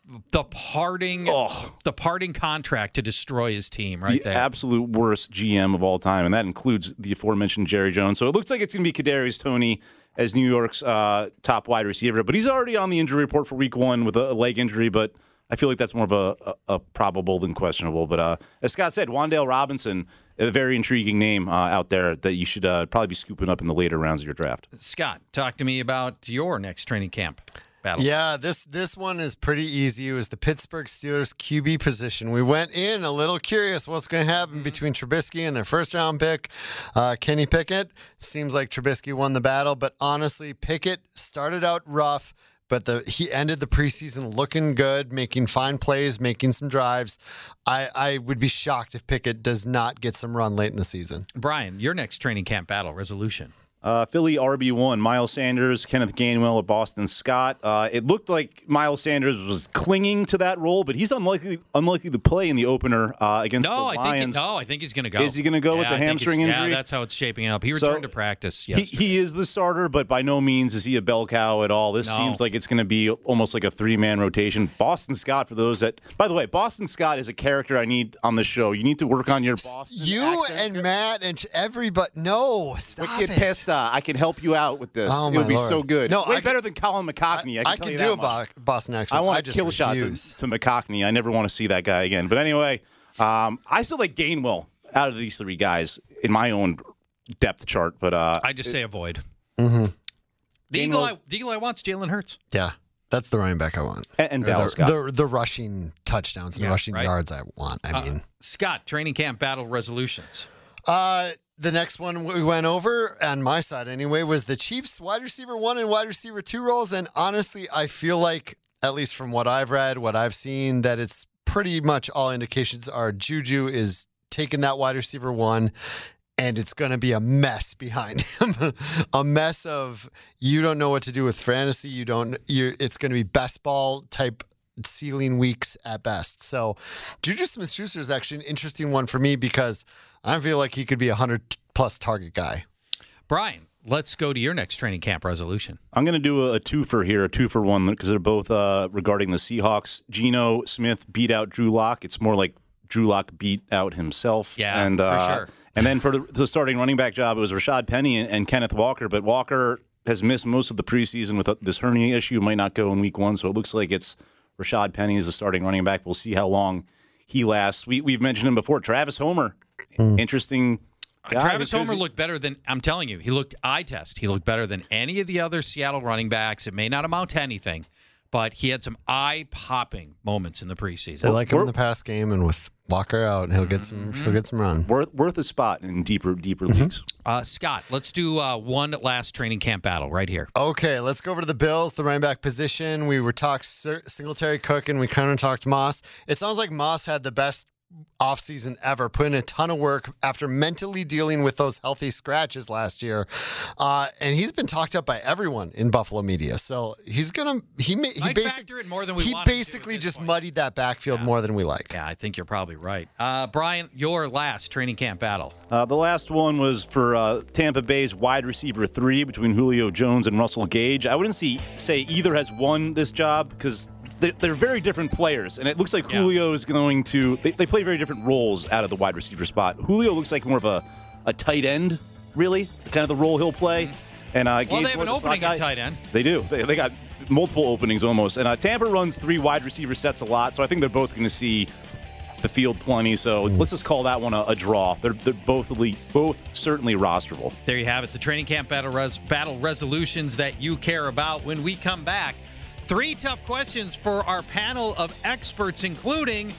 the parting oh. the parting contract to destroy his team right the there. absolute worst G M of all time, and that includes the aforementioned Jerry Jones. So it looks like it's going to be Kadarius Toney as New York's uh, top wide receiver, but he's already on the injury report for week one with a leg injury, but I feel like that's more of a, a, a probable than questionable. But uh, as Scott said, Wan'Dale Robinson, a very intriguing name uh, out there that you should uh, probably be scooping up in the later rounds of your draft. Scott, talk to me about your next training camp battle. Yeah, this this one is pretty easy. It was the Pittsburgh Steelers Q B position. We went in a little curious what's going to happen mm-hmm. between Trubisky and their first-round pick, uh, Kenny Pickett. Seems like Trubisky won the battle, but honestly, Pickett started out rough, but the he ended the preseason looking good, making fine plays, making some drives. I, I would be shocked if Pickett does not get some run late in the season. Brian, your next training camp battle resolution. Uh, Philly R B one, Miles Sanders, Kenneth Gainwell, or Boston Scott. Uh, it looked like Miles Sanders was clinging to that role, but he's unlikely unlikely to play in the opener uh, against no, the I Lions. Think he, no, I think he's going to go. Is he going to go yeah, with the I hamstring injury? Yeah, that's how it's shaping up. He returned so to practice he, yesterday. he is the starter, but by no means is he a bell cow at all. This no. seems like it's going to be almost like a three-man rotation. Boston Scott, for those that... By the way, Boston Scott is a character I need on the show. You need to work on your Boston You accent. and Matt and everybody... No, stop Wicked it. Pesta. I can help you out with this. Oh, It'll be Lord. so good. No, Way I better than Colin McCockney. I can, I tell can you do that a much. Bo- Boston accent. I want I a just kill shot to, refuse. to McCockney. I never want to see that guy again. But anyway, um, I still like Gainwell out of these three guys in my own depth chart. But uh, I just it, say avoid. Mm-hmm. The Eagle, I, the Eagle I want's Jalen Hurts. Yeah. That's the running back I want. And, and Or Dallas the, Scott. the, the rushing touchdowns and Yeah, rushing right. yards I want. I Uh, mean, Scott, training camp battle resolutions. uh, the next one we went over, on my side anyway, was the Chiefs wide receiver one and wide receiver two roles. And honestly, I feel like, at least from what I've read, what I've seen, that it's pretty much all indications are Juju is taking that wide receiver one, and it's going to be a mess behind him. A mess of you don't know what to do with fantasy. You don't. You're, it's going to be best ball type ceiling weeks at best. So Juju Smith-Schuster is actually an interesting one for me because I feel like he could be a hundred plus target guy. Brian, let's go to your next training camp resolution. I'm going to do a, a twofer here, a two for one, because they're both uh, regarding the Seahawks. Geno Smith beat out Drew Lock. It's more like Drew Lock beat out himself. Yeah, and, uh, for sure. And then for the, the starting running back job, it was Rashad Penny and, and Kenneth Walker. But Walker has missed most of the preseason with this hernia issue. Might not go in week one, so it looks like it's Rashad Penny as the starting running back. We'll see how long he lasts. We, we've mentioned him before. Travis Homer, mm. interesting guy. Uh, Travis Homer he, looked better than, I'm telling you, he looked eye test. He looked better than any of the other Seattle running backs. It may not amount to anything, but he had some eye-popping moments in the preseason. They like him in the past game, and with Walker out, he'll get some. Mm-hmm. He'll get some run. Worth worth a spot in deeper deeper mm-hmm. leagues. Uh, Scott, let's do uh, one last training camp battle right here. Okay, let's go over to the Bills, the running back position. We were talking Singletary, Cook, and we kind of talked Moss. It sounds like Moss had the best offseason ever, put in a ton of work after mentally dealing with those healthy scratches last year. Uh, and he's been talked up by everyone in Buffalo media. So he's going to, he he, Might basi- factor it more than we he want him to basically at this just point. muddied that backfield Yeah. more than we like. Yeah, I think you're probably right. Uh, Brian, your last training camp battle. Uh, the last one was for uh, Tampa Bay's wide receiver three between Julio Jones and Russell Gage. I wouldn't see, say either has won this job because they're, they're very different players, and it looks like Yeah. Julio is going to they, they play very different roles out of the wide receiver spot. Julio looks like more of a, a tight end, really, kind of the role he'll play. And uh, Well, Gage they have an more the slot opening guy. at tight end. They do. They, they got multiple openings almost. And uh, Tampa runs three wide receiver sets a lot, so I think they're both going to see the field plenty. So let's just call that one a, a draw. They're they're both elite, both certainly rosterable. There you have it, the training camp battle, res- battle resolutions that you care about. When we come back, three tough questions for our panel of experts, including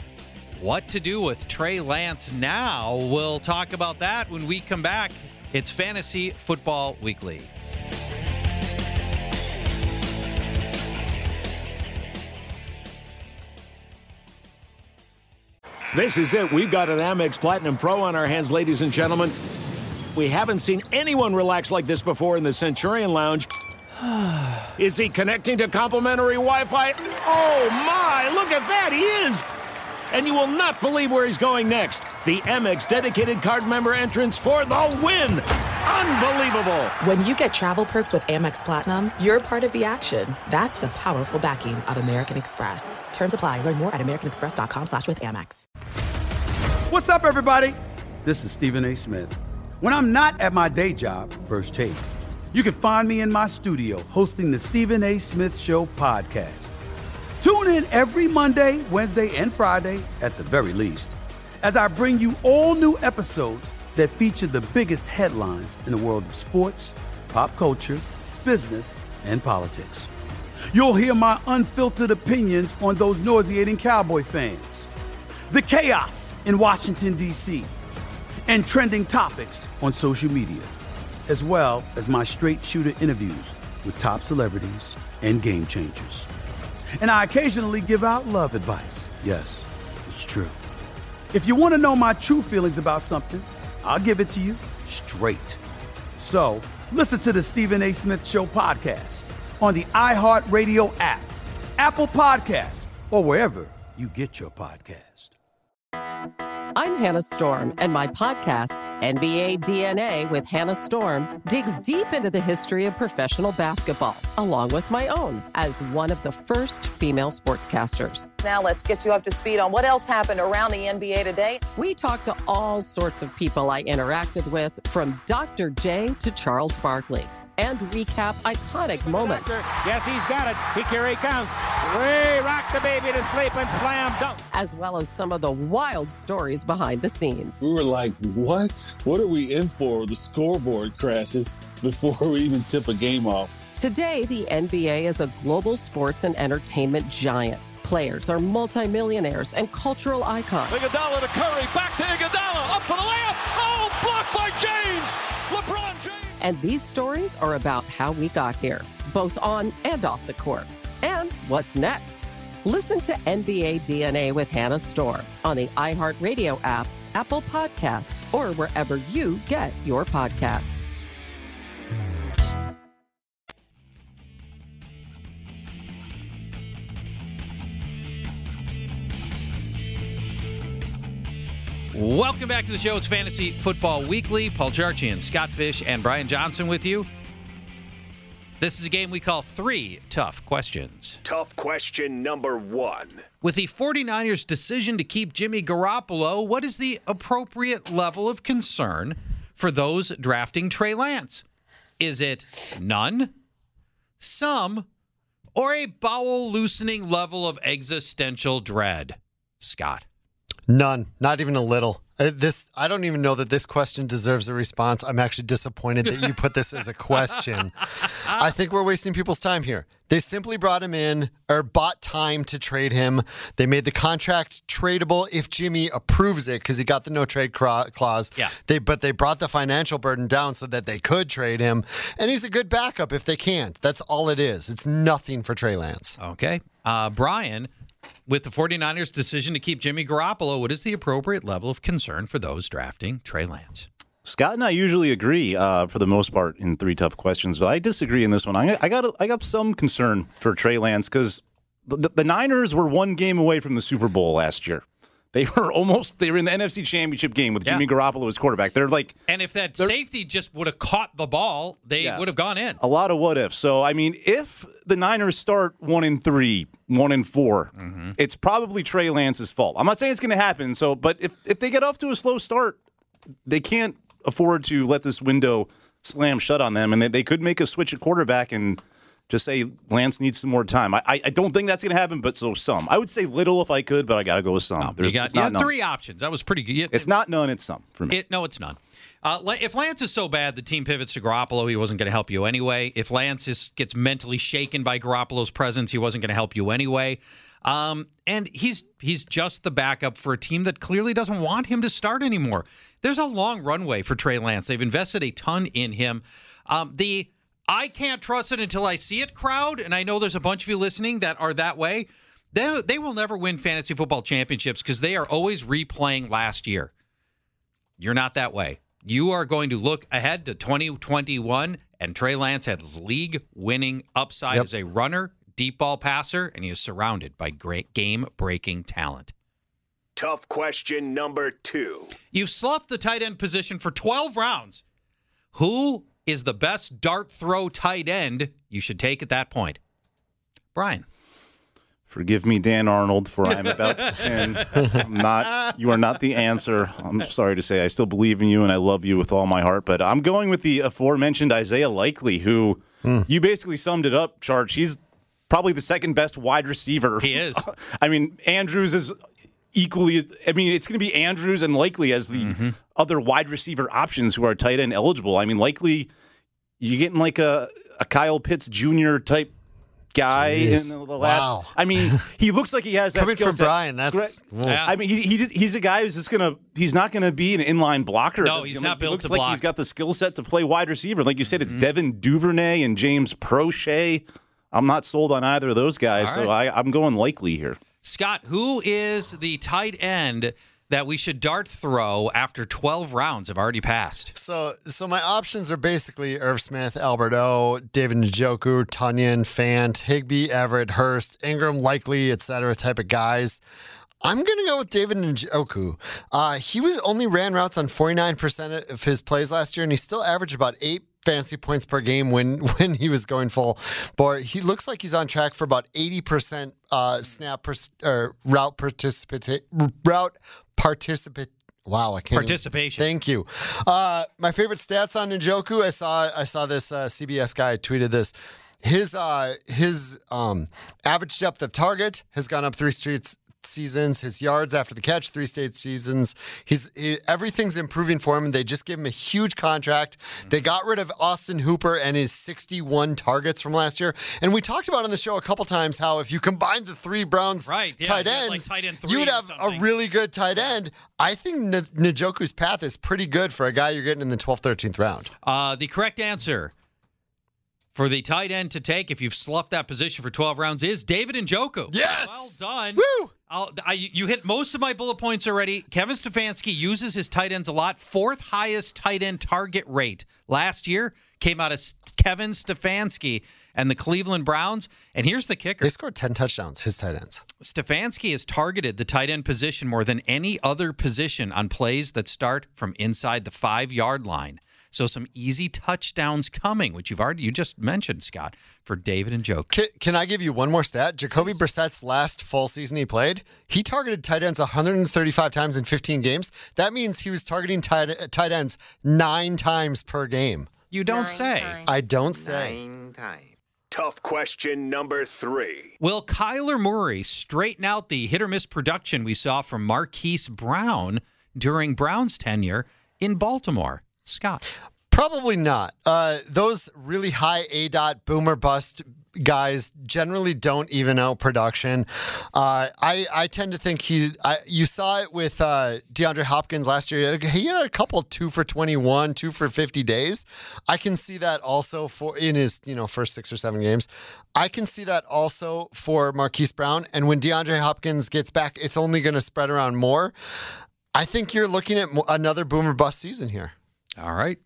what to do with Trey Lance now. We'll talk about that when we come back. It's Fantasy Football Weekly. This is it. We've got an Amex Platinum Pro on our hands, ladies and gentlemen. We haven't seen anyone relax like this before in the Centurion Lounge. Is he connecting to complimentary Wi-Fi? Oh, my. Look at that. He is. And you will not believe where he's going next. The Amex dedicated card member entrance for the win. Unbelievable. When you get travel perks with Amex Platinum, you're part of the action. That's the powerful backing of American Express. Terms apply. Learn more at americanexpress.com slash with Amex. What's up, everybody? This is Stephen A. Smith. When I'm not at my day job, First Take, you can find me in my studio hosting the Stephen A. Smith Show podcast. Tune in every Monday, Wednesday, and Friday, at the very least, as I bring you all new episodes that feature the biggest headlines in the world of sports, pop culture, business, and politics. You'll hear my unfiltered opinions on those nauseating Cowboy fans, the chaos in Washington, D C, and trending topics on social media, as well as my straight shooter interviews with top celebrities and game changers. And I occasionally give out love advice. Yes, it's true. If you want to know my true feelings about something, I'll give it to you straight. So, listen to the Stephen A. Smith Show podcast on the iHeartRadio app, Apple Podcasts, or wherever you get your podcast. I'm Hannah Storm, and my podcast, N B A D N A with Hannah Storm, digs deep into the history of professional basketball, along with my own, as one of the first female sportscasters. Now let's get you up to speed on what else happened around the N B A today. We talked to all sorts of people I interacted with, from Doctor J to Charles Barkley, and recap iconic moments. Yes, he's got it. Here he comes. Way rock the baby to sleep and slam dunk. As well as some of the wild stories behind the scenes. We were like, what? What are we in for? The scoreboard crashes before we even tip a game off. Today, the N B A is a global sports and entertainment giant. Players are multimillionaires and cultural icons. Iguodala to Curry, back to Iguodala, up for the layup. Oh, blocked by James. LeBron James. And these stories are about how we got here, both on and off the court. And what's next? Listen to N B A D N A with Hannah Storm on the iHeartRadio app, Apple Podcasts, or wherever you get your podcasts. Welcome back to the show. It's Fantasy Football Weekly. Paul Charchian, Scott Fish, and Brian Johnson with you. This is a game we call Three Tough Questions. Tough question number one. With the 49ers' decision to keep Jimmy Garoppolo, what is the appropriate level of concern for those drafting Trey Lance? Is it none, some, or a bowel-loosening level of existential dread? Scott. None, not even a little. Uh, This I don't even know that this question deserves a response. I'm actually disappointed that you put this as a question. I think we're wasting people's time here. They simply brought him in or bought time to trade him. They made the contract tradable if Jimmy approves it because he got the no trade cra- clause. Yeah. They but they brought the financial burden down so that they could trade him, and he's a good backup if they can't. That's all it is. It's nothing for Trey Lance. Okay. Uh, Brian, with the 49ers' decision to keep Jimmy Garoppolo, what is the appropriate level of concern for those drafting Trey Lance? Scott and I usually agree uh, for the most part in Three Tough Questions, but I disagree in this one. I, I got I got some concern for Trey Lance because the, the Niners were one game away from the Super Bowl last year. They were almost they were in the N F C Championship game with Jimmy yeah. Garoppolo as quarterback. They're like, and if that safety just would have caught the ball, they yeah, would have gone in. A lot of what ifs. So I mean, if the Niners start one and three, one and four, mm-hmm. it's probably Trey Lance's fault. I'm not saying it's going to happen. So, but if if they get off to a slow start, they can't afford to let this window slam shut on them, and they, they could make a switch at quarterback and just say Lance needs some more time. I I don't think that's going to happen, but so some. I would say little if I could, but I got to go with some. No, There's, you got, you got three options. That was pretty good. It's not none, it's some for me. It, no, it's none. Uh, if Lance is so bad, the team pivots to Garoppolo. He wasn't going to help you anyway. If Lance is, gets mentally shaken by Garoppolo's presence, he wasn't going to help you anyway. Um, and he's he's just the backup for a team that clearly doesn't want him to start anymore. There's a long runway for Trey Lance. They've invested a ton in him. Um, the I can't trust it until I see it crowd, and I know there's a bunch of you listening that are that way, they, they will never win fantasy football championships because they are always replaying last year. You're not that way. You are going to look ahead to twenty twenty-one, and Trey Lance has league-winning upside yep. as a runner, deep ball passer, and he is surrounded by great game-breaking talent. Tough question number two. You've sloughed the tight end position for twelve rounds. Who is the best dart throw tight end you should take at that point? Brian. Forgive me, Dan Arnold, for I am about to sin. I'm not. You are not the answer. I'm sorry to say. I still believe in you, and I love you with all my heart. But I'm going with the aforementioned Isaiah Likely, who mm. you basically summed it up, Charge. He's probably the second best wide receiver. He is. I mean, Andrews is equally. I mean, it's going to be Andrews and Likely as the mm-hmm. other wide receiver options who are tight end eligible. I mean, Likely, you're getting like a, a Kyle Pitts Junior type guy Jeez. in the last. Wow. I mean, he looks like he has that coming skill from set. Brian. That's. Yeah. I mean, he, he he's a guy who's just gonna. He's not gonna be an inline blocker. No, he's gonna, not he built looks to like block. He's got the skill set to play wide receiver. Like you said, it's mm-hmm. Devin Duvernay and James Prochet. I'm not sold on either of those guys, All so right. I, I'm going Likely here. Scott, who is the tight end that we should dart throw after twelve rounds have already passed? So so my options are basically Irv Smith, Albert O, David Njoku, Tunyon, Fant, Higbee, Everett, Hurst, Ingram, Likely, et cetera type of guys. I'm going to go with David Njoku. Uh, he was only ran routes on forty-nine percent of his plays last year, and he still averaged about eight fantasy points per game when when he was going full bore. He looks like he's on track for about eighty percent uh, snap per, or route participate route participate. Wow, I can't. Participation. Even, thank you. Uh, my favorite stats on Njoku. I saw I saw this uh, C B S guy tweeted this. His uh, his um, average depth of target has gone up three straight seasons. His yards after the catch, three straight seasons. He's he, everything's improving for him. They just gave him a huge contract. They got rid of Austin Hooper and his sixty-one targets from last year. And we talked about on the show a couple times how if you combine the three Browns right, yeah, tight you ends, like tight end three you would have or a really good tight end. I think N- Njoku's path is pretty good for a guy you're getting in the twelfth, thirteenth round. Uh, the correct answer for the tight end to take, if you've sloughed that position for twelve rounds, is David Njoku. Yes! Well done. Woo! I'll, I, you hit most of my bullet points already. Kevin Stefanski uses his tight ends a lot. Fourth highest tight end target rate last year came out of Kevin Stefanski and the Cleveland Browns. And here's the kicker. They scored ten touchdowns, his tight ends. Stefanski has targeted the tight end position more than any other position on plays that start from inside the five-yard line. So some easy touchdowns coming, which you've already you just mentioned, Scott, for David Njoku. Can, can I give you one more stat? Jacoby Brissett's last full season he played, he targeted tight ends one hundred thirty-five times in fifteen games. That means he was targeting tight, tight ends nine times per game. You don't Nine say. times. I don't say. Nine times. Tough question number three. Will Kyler Murray straighten out the hit-or-miss production we saw from Marquise Brown during Brown's tenure in Baltimore? Scott. Probably not. Uh, those really high A DOT boomer bust guys generally don't even out production. Uh, I I tend to think he. I, you saw it with uh, DeAndre Hopkins last year. He had a couple two for twenty-one, two for fifty days. I can see that also for in his you know first six or seven games. I can see that also for Marquise Brown. And when DeAndre Hopkins gets back, it's only going to spread around more. I think you're looking at another boomer bust season here. All right.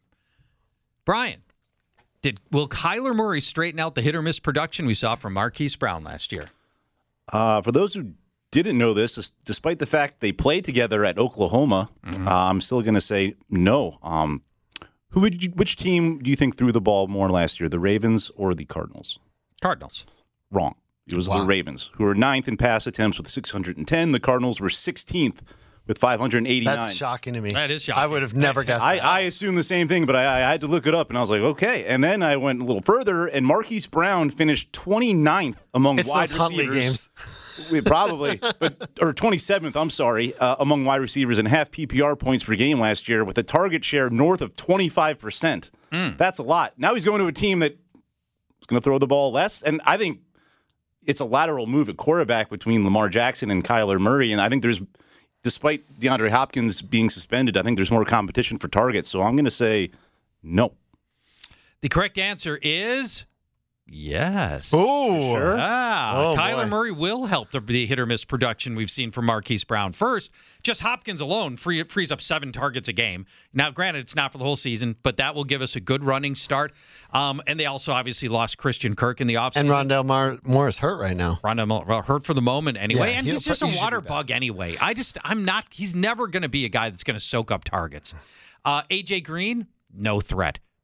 Brian, did will Kyler Murray straighten out the hit-or-miss production we saw from Marquise Brown last year? Uh, for those who didn't know this, despite the fact they played together at Oklahoma, mm-hmm. uh, I'm still going to say no. Um, who would you, which team do you think threw the ball more last year, the Ravens or the Cardinals? Cardinals. Wrong. It was wow. the Ravens, who were ninth in pass attempts with six hundred ten. The Cardinals were sixteenth with five hundred eighty-nine. That's shocking to me. That is shocking. I would have never guessed I, that. I assumed the same thing, but I, I had to look it up, and I was like, okay. And then I went a little further, and Marquise Brown finished twenty-ninth among it's wide those Huntley receivers. games. We probably, but or twenty-seventh, I'm sorry, uh, among wide receivers and half P P R points per game last year with a target share north of twenty-five percent. Mm. That's a lot. Now he's going to a team that is going to throw the ball less, and I think it's a lateral move at quarterback between Lamar Jackson and Kyler Murray, and I think there's, despite DeAndre Hopkins being suspended, I think there's more competition for targets, so I'm going to say no. The correct answer is yes. Oh, sure? Yeah. Oh, Kyler boy. Murray will help the, the hit-or-miss production we've seen from Marquise Brown. First, just Hopkins alone free, frees up seven targets a game. Now, granted, it's not for the whole season, but that will give us a good running start. Um, and they also obviously lost Christian Kirk in the offseason. And Rondell Mar- Moore is hurt right now. Rondell Moore well, hurt for the moment anyway. Yeah, and he'll he's just put- he a should water be bug anyway. I just, I'm not, he's never going to be a guy that's going to soak up targets. Uh, A J Green, no threat.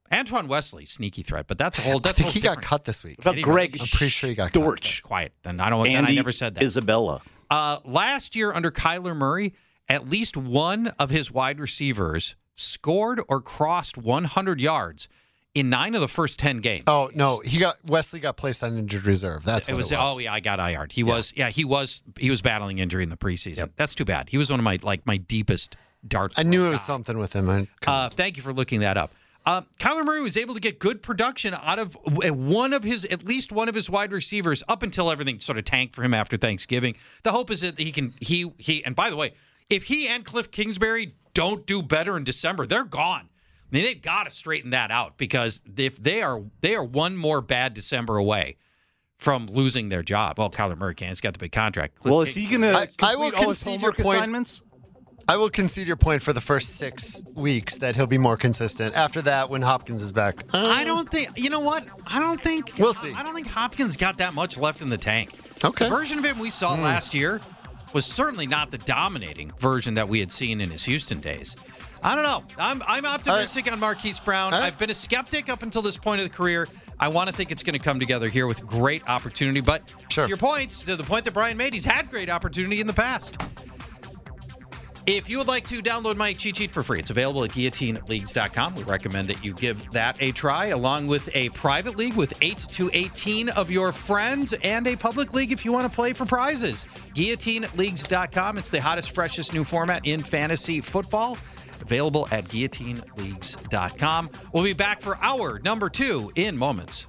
Antoine Wesley, sneaky threat, but that's a whole. That's I think whole he different. got cut this week. What about Greg? I'm pretty sure he got Dortch. cut. Quiet. Then I don't. Then Andy I never said that. Isabella. Uh, last year under Kyler Murray, at least one of his wide receivers scored or crossed one hundred yards in nine of the first ten games. Oh no, he got Wesley got placed on injured reserve. That's it what was, it was. Oh yeah, I got I R'. He Yeah. was. Yeah, he was. He was battling injury in the preseason. Yep. That's too bad. He was one of my like my deepest darts. I knew it was something with him. I, Uh, thank you for looking that up. Uh, Kyler Murray was able to get good production out of one of his, at least one of his wide receivers, up until everything sort of tanked for him after Thanksgiving. The hope is that he can, he, he, and by the way, if he and Cliff Kingsbury don't do better in December, they're gone. I mean, they've got to straighten that out, because if they are, they are one more bad December away from losing their job. Well, Kyler Murray can't. He's got the big contract. Cliff Well, is he going to I- I will complete all his concede your homework point. assignments? I will concede your point for the first six weeks that he'll be more consistent. After that, when Hopkins is back, uh, I don't think, you know what? I don't think, We'll see. I don't think Hopkins got that much left in the tank. Okay. The version of him we saw Mm. last year was certainly not the dominating version that we had seen in his Houston days. I don't know. I'm I'm optimistic on Marquise Brown. All right. I've been a skeptic up until this point of the career. I want to think it's going to come together here with great opportunity. But Sure. to your point, to the point that Brian made, he's had great opportunity in the past. If you would like to download my cheat sheet for free, it's available at guillotine leagues dot com. We recommend that you give that a try, along with a private league with eight to eighteen of your friends, and a public league if you want to play for prizes. guillotine leagues dot com. It's the hottest, freshest new format in fantasy football. Available at guillotine leagues dot com. We'll be back for hour number two in moments.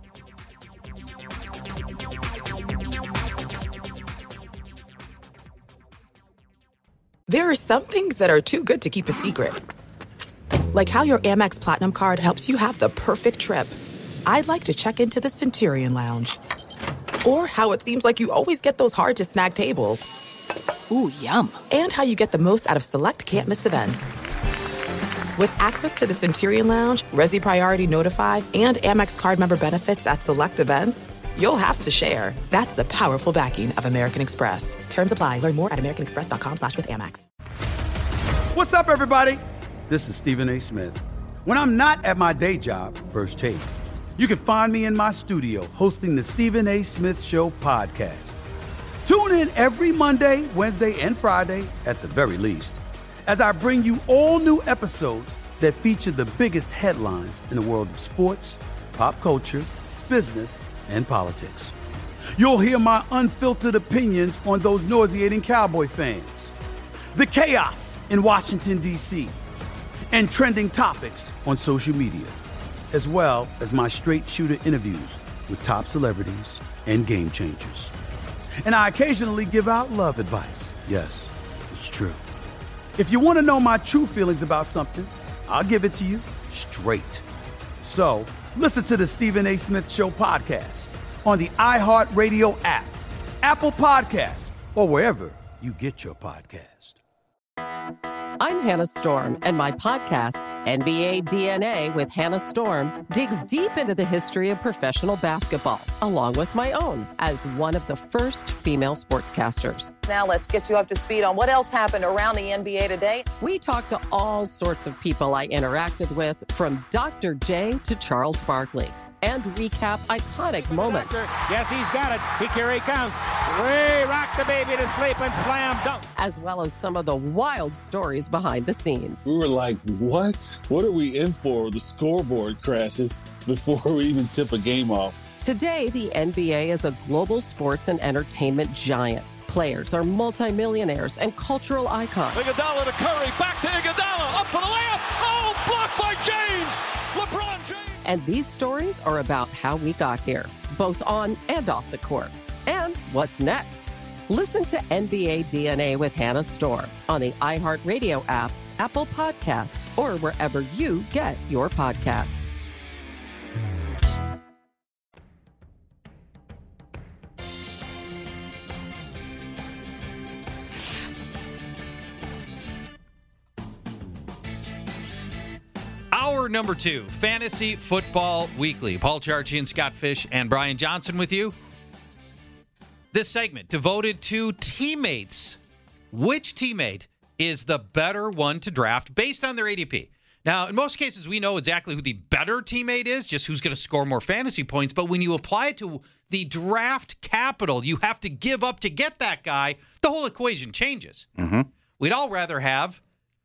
There are some things that are too good to keep a secret. Like how your Amex Platinum card helps you have the perfect trip. I'd like to check into the Centurion Lounge. Or how it seems like you always get those hard-to-snag tables. Ooh, yum. And how you get the most out of select can't-miss events. With access to the Centurion Lounge, Resi Priority Notify, and Amex card member benefits at select events, you'll have to share. That's the powerful backing of American Express. Terms apply. Learn more at americanexpress.com slash with Amex. What's up, everybody? This is Stephen A. Smith. When I'm not at my day job, First Take, you can find me in my studio hosting the Stephen A. Smith Show podcast. Tune in every Monday, Wednesday, and Friday, at the very least, as I bring you all new episodes that feature the biggest headlines in the world of sports, pop culture, business, and politics. You'll hear my unfiltered opinions on those nauseating Cowboy fans, the chaos in Washington, D C, and trending topics on social media, as well as my straight shooter interviews with top celebrities and game changers. And I occasionally give out love advice. Yes, it's true. If you want to know my true feelings about something, I'll give it to you straight. So listen to the Stephen A. Smith Show podcast on the iHeartRadio app, Apple Podcasts, or wherever you get your podcast. I'm Hannah Storm, and my podcast, N B A D N A with Hannah Storm, digs deep into the history of professional basketball, along with my own, as one of the first female sportscasters. Now let's get you up to speed on what else happened around the N B A today. We talk to all sorts of people I interacted with, from Doctor J to Charles Barkley, and recap iconic moments. Yes, he's got it. He here he comes. Way rock the baby to sleep and slam dunk. As well as some of the wild stories behind the scenes. We were like, what? What are we in for? The scoreboard crashes before we even tip a game off. Today, the N B A is a global sports and entertainment giant. Players are multimillionaires and cultural icons. Iguodala to Curry, back to Iguodala, up for the layup. Oh, blocked by James. LeBron James. And these stories are about how we got here, both on and off the court. And what's next? Listen to N B A D N A with Hannah Storm on the iHeartRadio app, Apple Podcasts, or wherever you get your podcasts. Hour number two, Fantasy Football Weekly. Paul Charchian, Scott Fish, and Brian Johnson with you. This segment devoted to teammates. Which teammate is the better one to draft based on their A D P? Now, in most cases, we know exactly who the better teammate is, just who's going to score more fantasy points. But when you apply it to the draft capital you have to give up to get that guy, the whole equation changes. Mm-hmm. We'd all rather have,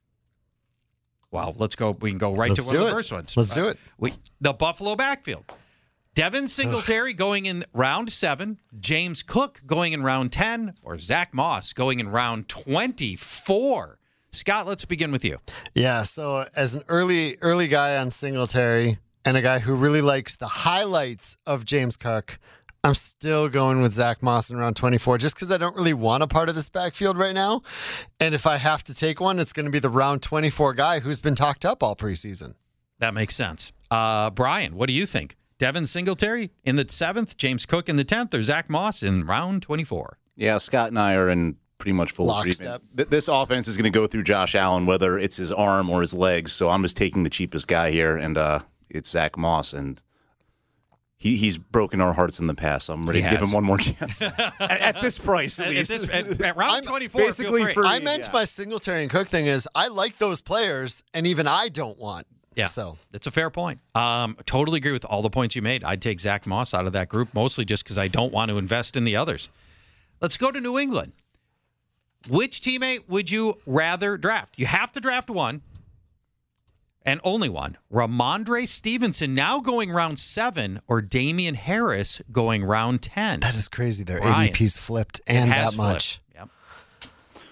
well, let's go. We can go right Let's to one of the do it. first ones. Let's do it. We, the Buffalo backfield. Devin Singletary going in round seven, James Cook going in round ten, or Zach Moss going in round twenty-four. Scott, let's begin with you. Yeah, so as an early early guy on Singletary and a guy who really likes the highlights of James Cook, I'm still going with Zach Moss in round twenty-four just because I don't really want a part of this backfield right now. And if I have to take one, it's going to be the round twenty-four guy who's been talked up all preseason. That makes sense. Uh, Brian, what do you think? Devin Singletary in the seventh, James Cook in the tenth, or Zach Moss in round twenty-four? Yeah, Scott and I are in pretty much full Lockstep. agreement. Th- This offense is going to go through Josh Allen, whether it's his arm or his legs. So I'm just taking the cheapest guy here, and uh, it's Zach Moss. And he, he's broken our hearts in the past. So I'm ready He to give has. him one more chance. at, at this price, at, At, least. this, at, at round I'm twenty-four, basically feel free. for- I meant yeah. my Singletary and Cook thing is I like those players, and even I don't want. Yeah, So that's a fair point. Um, totally agree with all the points you made. I'd take Zach Moss out of that group, mostly just because I don't want to invest in the others. Let's go to New England. Which teammate would you rather draft? You have to draft one, and only one. Ramondre Stevenson now going round seven, or Damian Harris going round ten. that is crazy. Their Brian. A D P's flipped It and has that much. flipped. Yep.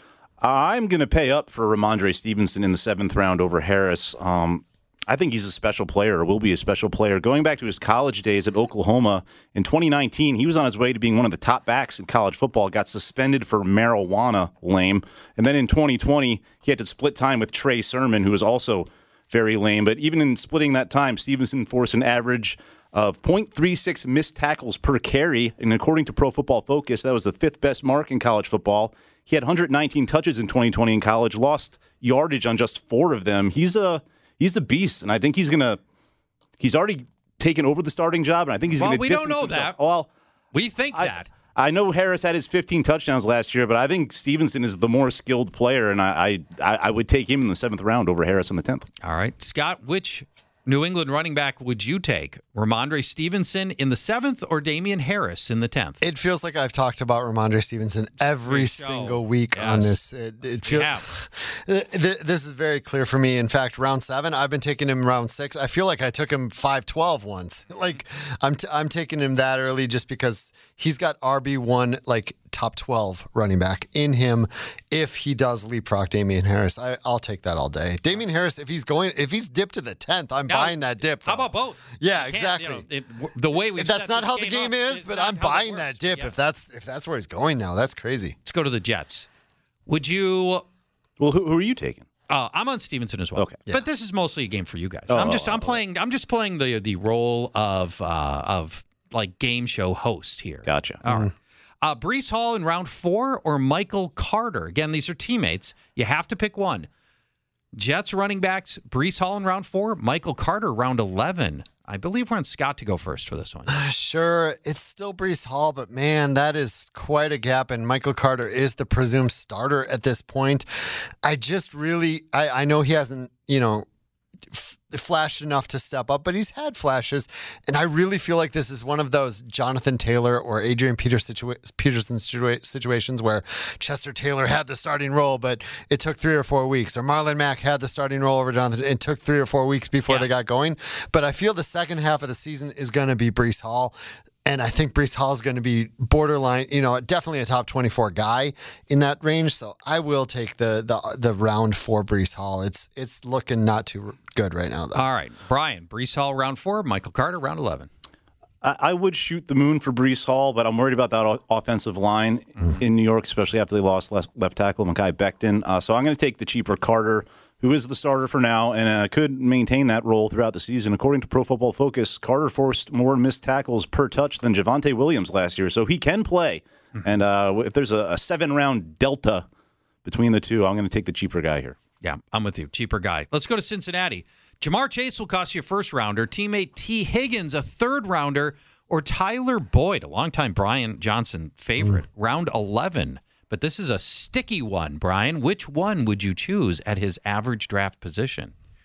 I'm going to pay up for Ramondre Stevenson in the seventh round over Harris. Um, I think he's a special player, or will be a special player. Going back to his college days at Oklahoma, in twenty nineteen, he was on his way to being one of the top backs in college football, got suspended for marijuana, lame. And then in twenty twenty, he had to split time with Trey Sermon, who was also very lame. But even in splitting that time, Stevenson forced an average of point three six missed tackles per carry. And according to Pro Football Focus, that was the fifth best mark in college football. He had one hundred nineteen touches in twenty twenty in college, lost yardage on just four of them. He's a he's a beast, and I think he's gonna he's already taken over the starting job, and I think he's Well, gonna. we don't distance know himself. that. Well, We think I, that. I know Harris had his fifteen touchdowns last year, but I think Stevenson is the more skilled player, and I I, I would take him in the seventh round over Harris in the tenth. All right. Scott, which New England running back would you take? Ramondre Stevenson in the seventh, or Damian Harris in the tenth? It feels like I've talked about Ramondre Stevenson every Good show. single week Yes. on this. It, it feels have. this is very clear for me. In fact, round seven, I've been taking him round six. I feel like I took him five twelve once. Like I'm t- I'm taking him that early just because he's got R B one, like top twelve running back in him. If he does leapfrog Damian Harris, I, I'll take that all day. Damian Harris, if he's going, if he's dipped to the tenth, I'm Now, buying that dip. How though. about both? Yeah, You can't, exactly. you know, it, the way we That's not how the game is, but I'm buying that dip Yeah. if that's if that's where he's going now. That's crazy. Let's go to the Jets. Would you? Well, who, who are you taking? Uh, I'm on Stevenson as well. Okay. But this is mostly a game for you guys. Oh, I'm just I'm oh, playing I'm just playing the the role of uh, of like game show host here. Gotcha. All right. Uh, Breece Hall in round four, or Michael Carter? Again, these are teammates. You have to pick one. Jets running backs, Breece Hall in round four, Michael Carter round eleven. I believe we're on Scott to go first for this one. Sure, it's still Breece Hall, but man, that is quite a gap. And Michael Carter is the presumed starter at this point. I just really, I, I know he hasn't, you know, f- flashed enough to step up, but he's had flashes. And I really feel like this is one of those Jonathan Taylor or Adrian Peterson, situa- Peterson situa- situations where Chester Taylor had the starting role, but it took three or four weeks. Or Marlon Mack had the starting role over Jonathan. It took three or four weeks before Yeah. they got going. But I feel the second half of the season is going to be Breece Hall. And I think Breece Hall is going to be borderline, you know, definitely a top twenty-four guy in that range. So I will take the the the round for Breece Hall. It's it's looking not too good right now, though. All right. Brian, Breece Hall round four, Michael Carter round eleven. I, I would shoot the moon for Breece Hall, but I'm worried about that o- offensive line Mm. in New York, especially after they lost left, left tackle Mekhi Becton. Uh, so I'm going to take the cheaper Carter, who is the starter for now, and uh, could maintain that role throughout the season. According to Pro Football Focus, Carter forced more missed tackles per touch than Javonte Williams last year, so he can play. And uh, if there's a, a seven-round delta between the two, I'm going to take the cheaper guy here. Yeah, I'm with you. Cheaper guy. Let's go to Cincinnati. Jamar Chase will cost you a first rounder. Teammate T. Higgins, a third rounder. Or Tyler Boyd, a longtime Brian Johnson favorite, mm. round eleven. But this is a sticky one, Brian. Which one would you choose at his average draft position?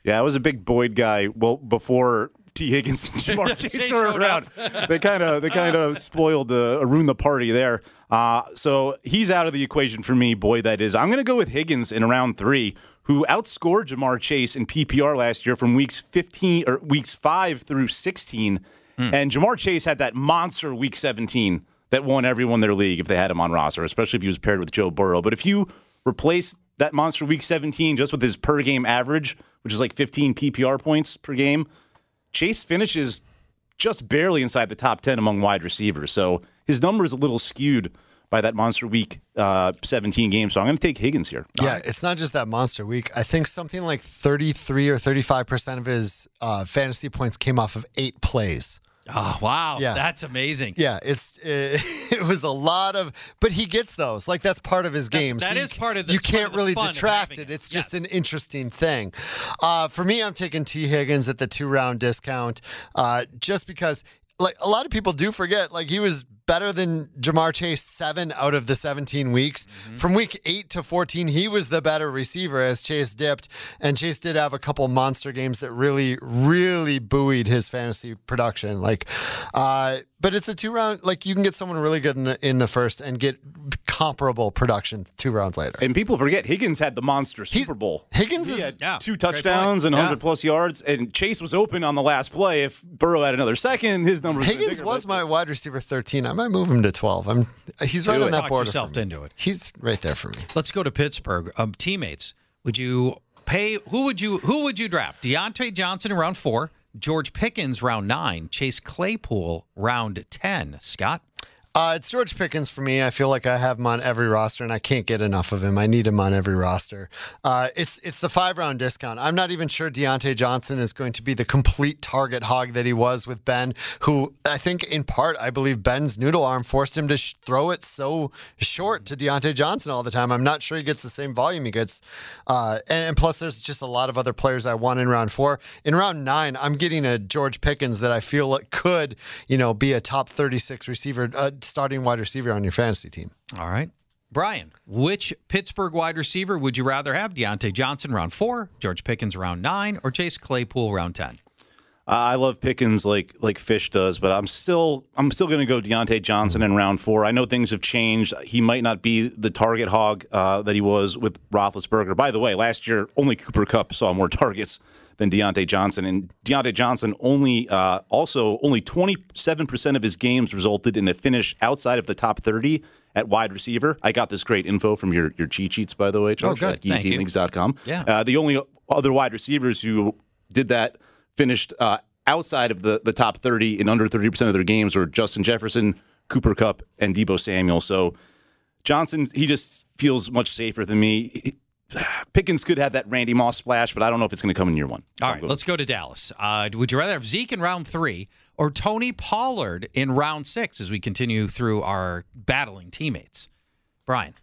Yeah, I was a big Boyd guy. Well, before T. Higgins and Jamar Chase were around, they kind of they kind of spoiled the uh, ruined the party there. Uh, so he's out of the equation for me, Boyd. That is. I'm going to go with Higgins in round three, who outscored Jamar Chase in P P R last year from weeks fifteen or weeks five through sixteen, mm. and Jamar Chase had that monster week seventeen that won everyone their league if they had him on roster, especially if he was paired with Joe Burrow. But if you replace that monster week seventeen just with his per game average, which is like fifteen P P R points per game, Chase finishes just barely inside the top ten among wide receivers. So his number is a little skewed by that monster week uh, seventeen game. So I'm going to take Higgins here. Yeah, it's not just that monster week. I think something like thirty-three or thirty-five percent of his uh, fantasy points came off of eight plays. Oh, wow. Yeah. That's amazing. Yeah, it's it, it was a lot of, but he gets those. Like, that's part of his That's, game. That so is part of the You can't part of the really fun of detract having it. it. It's just Yes. an interesting thing. Uh, for me, I'm taking T. Higgins at the two-round discount uh, just because, like, a lot of people do forget, like, he was better than Jamar Chase seven out of the seventeen weeks. Mm-hmm. From week eight to fourteen, he was the better receiver as Chase dipped. And Chase did have a couple monster games that really, really buoyed his fantasy production. Like, uh, but it's a two round, like, you can get someone really good in the in the first and get comparable production two rounds later. And people forget Higgins had the monster Super Bowl. He, Higgins he is had yeah, two touchdowns and yeah. one hundred plus yards, and Chase was open on the last play. If Burrow had another second, his numbers. Higgins bigger, was but, my wide receiver thirteen. I might move him to twelve. I'm he's right Do on it. that Talk border. yourself for me. into it. He's right there for me. Let's go to Pittsburgh. Um, teammates, would you pay? Who would you who would you draft? Deontay Johnson in round four, George Pickens round nine, Chase Claypool round ten. Scott. Uh, it's George Pickens for me. I feel like I have him on every roster, and I can't get enough of him. I need him on every roster. Uh, it's it's the five-round discount. I'm not even sure Deontay Johnson is going to be the complete target hog that he was with Ben, who I think in part, I believe Ben's noodle arm forced him to sh- throw it so short to Deontay Johnson all the time. I'm not sure he gets the same volume he gets. Uh, and, and plus, there's just a lot of other players I want in round four. In round nine, I'm getting a George Pickens that I feel like could, you know, be a top thirty-six receiver, uh, starting wide receiver on your fantasy team. All right. Brian, which Pittsburgh wide receiver would you rather have? Deontay Johnson round four, George Pickens round nine, or Chase Claypool round ten? Uh, I love Pickens like like Fish does, but I'm still I'm still going to go Deontay Johnson in round four. I know things have changed. He might not be the target hog uh, that he was with Roethlisberger. By the way, last year only Cooper Kupp saw more targets than Deontay Johnson, and Deontay Johnson only uh, also only twenty-seven percent of his games resulted in a finish outside of the top thirty at wide receiver. I got this great info from your your cheat sheets, by the way, Charles, oh, good. at guillotine leagues dot com. Yeah. Uh, the only other wide receivers who did that finished uh, outside of the, the top thirty in under thirty percent of their games were Justin Jefferson, Cooper Kupp, and Deebo Samuel. So Johnson, he just feels much safer than me. Pickens could have that Randy Moss splash, but I don't know if it's going to come in year one. All right, let's go to Dallas. Uh, would you rather have Zeke in round three or Tony Pollard in round six as we continue through our battling teammates? Brian.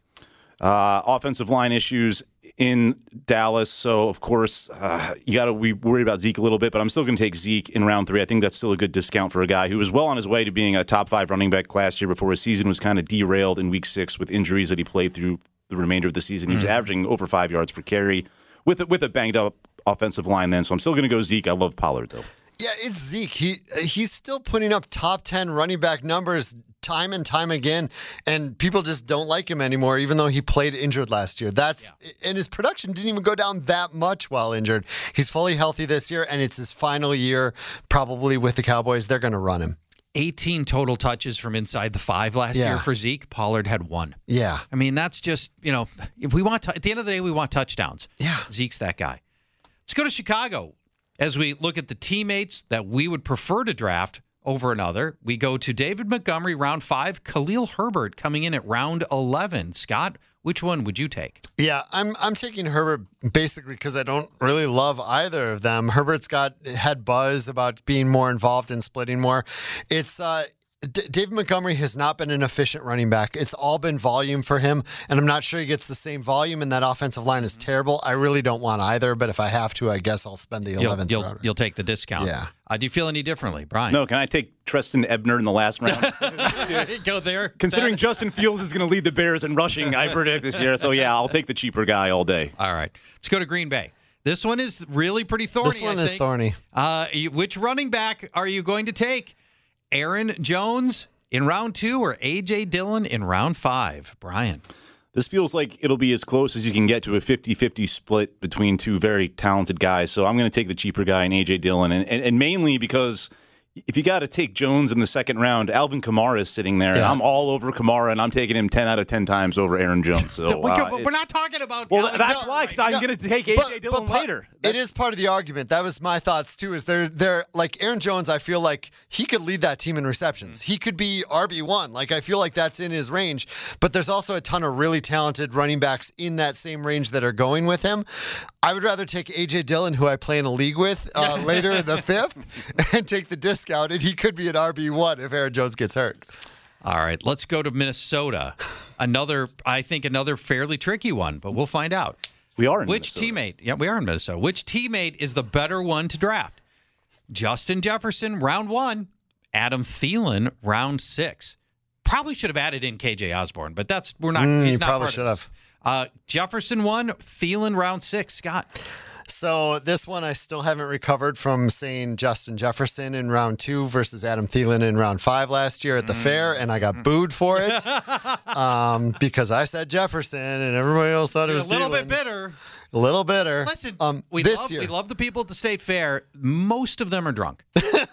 Uh, offensive line issues in Dallas, so of course uh, you got to be worried about Zeke a little bit, but I'm still going to take Zeke in round three. I think that's still a good discount for a guy who was well on his way to being a top five running back last year before his season was kind of derailed in week six with injuries that he played through the remainder of the season. He was mm-hmm. averaging over five yards per carry with a, with a banged up offensive line then, so I'm still going to go Zeke. I love Pollard, though. Yeah, it's Zeke. He He's still putting up top ten running back numbers time and time again, and people just don't like him anymore, even though he played injured last year. That's yeah. And his production didn't even go down that much while injured. He's fully healthy this year, and it's his final year probably with the Cowboys. They're going to run him. eighteen total touches from inside the five last yeah. year for Zeke. Pollard had one. Yeah. I mean, that's just, you know, if we want, to, at the end of the day, we want touchdowns. Yeah. Zeke's that guy. Let's go to Chicago. As we look at the teammates that we would prefer to draft over another, we go to David Montgomery, round five, Khalil Herbert coming in at round eleven. Scott, which one would you take? Yeah, I'm I'm taking Herbert basically because I don't really love either of them. Herbert's got had buzz about being more involved and splitting more. It's uh, D- David Montgomery has not been an efficient running back. It's all been volume for him, and I'm not sure he gets the same volume, and that offensive line is terrible. I really don't want either, but if I have to, I guess I'll spend the eleventh You'll, you'll, you'll take the discount. Yeah. Uh, do you feel any differently, Brian? No, can I take Treston Ebner in the last round? Go there. Considering Justin Fields is going to lead the Bears in rushing, I predict this year. So, yeah, I'll take the cheaper guy all day. All right. Let's go to Green Bay. This one is really pretty thorny. This one I is think. thorny. Uh, you- which running back are you going to take? Aaron Jones in round two or A J. Dillon in round five? Brian. This feels like it'll be as close as you can get to a fifty-fifty split between two very talented guys. So I'm going to take the cheaper guy in A J. Dillon, and, and, and mainly because if you got to take Jones in the second round, Alvin Kamara is sitting there, yeah. and I'm all over Kamara, and I'm taking him ten out of ten times over Aaron Jones. So we're, uh, we're not talking about. Well, Alvin that's Kamara why, because right I'm now. going to take A J. But, Dillon but part, later. It is part of the argument. That was my thoughts too. Is they're they're like Aaron Jones? I feel like he could lead that team in receptions. Mm-hmm. He could be R B one. Like I feel like that's in his range. But there's also a ton of really talented running backs in that same range that are going with him. I would rather take A J. Dillon, who I play in a league with uh, later in the fifth, and take the discount. And he could be an R B one if Aaron Jones gets hurt. All right, let's go to Minnesota. Another, I think, another fairly tricky one, but we'll find out. We are in Which Minnesota. teammate? Yeah, we are in Minnesota. Which teammate is the better one to draft? Justin Jefferson, round one. Adam Thielen, round six. Probably should have added in K J Osborne, but that's we're not. Mm, he's you not probably part should of have. Uh, Jefferson one, Thielen round six. Scott. So this one I still haven't recovered from saying Justin Jefferson in round two versus Adam Thielen in round five last year at the mm. fair, and I got booed for it um, because I said Jefferson and everybody else thought it was a little Thielen. bit bitter. A little bitter. Listen, um, we this love year. we love the people at the State Fair. Most of them are drunk.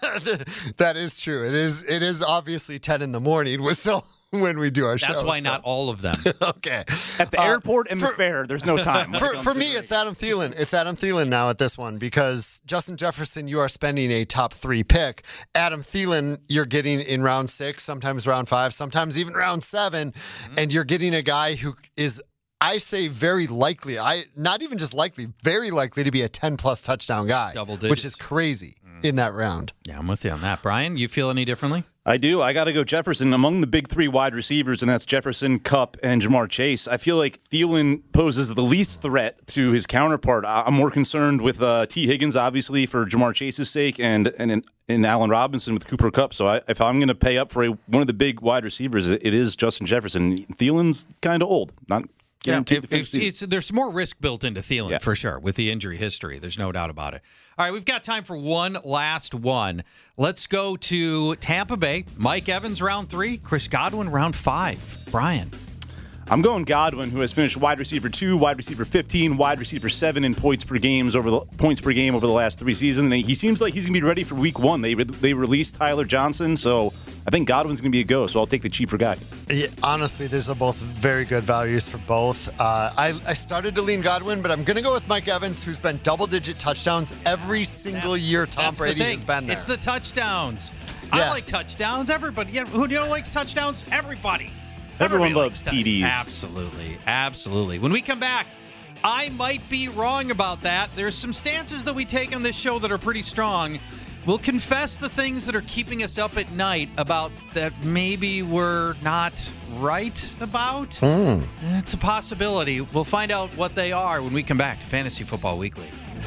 That is true. It is. It is obviously ten in the morning. So. When we do our show. That's why so. not all of them. Okay. At the uh, airport and for, the fair, there's no time. For, for me, it's Adam Thielen. It's Adam Thielen now at this one because Justin Jefferson, you are spending a top three pick. Adam Thielen, you're getting in round six, sometimes round five, sometimes even round seven, mm-hmm. and you're getting a guy who is, I say, very likely, I not even just likely, very likely to be a ten-plus touchdown guy. Double digits. Which is crazy mm. in that round. Yeah, I'm with you on that. Brian, you feel any differently? I do. I got to go Jefferson. Among the big three wide receivers, and that's Jefferson, Kupp, and Jamar Chase, I feel like Thielen poses the least threat to his counterpart. I'm more concerned with uh, T. Higgins, obviously, for Jamar Chase's sake, and and, and Allen Robinson with Cooper Kupp. So I, if I'm going to pay up for a, one of the big wide receivers, it, it is Justin Jefferson. Thielen's kind of old. Not Yeah, if, if, it's, there's more risk built into Thielen, yeah. for sure, with the injury history. There's no doubt about it. All right, we've got time for one last one. Let's go to Tampa Bay. Mike Evans, round three. Chris Godwin, round five. Brian. I'm going Godwin, who has finished wide receiver two, wide receiver fifteen, wide receiver seven in points per games over the points per game over the last three seasons, and he seems like he's going to be ready for week one. They they released Tyler Johnson, so I think Godwin's going to be a go. So I'll take the cheaper guy. Yeah, honestly, these are both very good values for both. Uh, I I started to lean Godwin, but I'm going to go with Mike Evans, who's been double-digit touchdowns every single That's, year Tom Brady thing. has been there. It's the touchdowns. Yeah. I like touchdowns. Everybody, yeah, who you know likes touchdowns? Everybody. Everyone Everybody loves likes T Ds. Absolutely. Absolutely. When we come back, I might be wrong about that. There's some stances that we take on this show that are pretty strong. We'll confess the things that are keeping us up at night about that maybe we're not right about. Mm. It's a possibility. We'll find out what they are when we come back to Fantasy Football Weekly.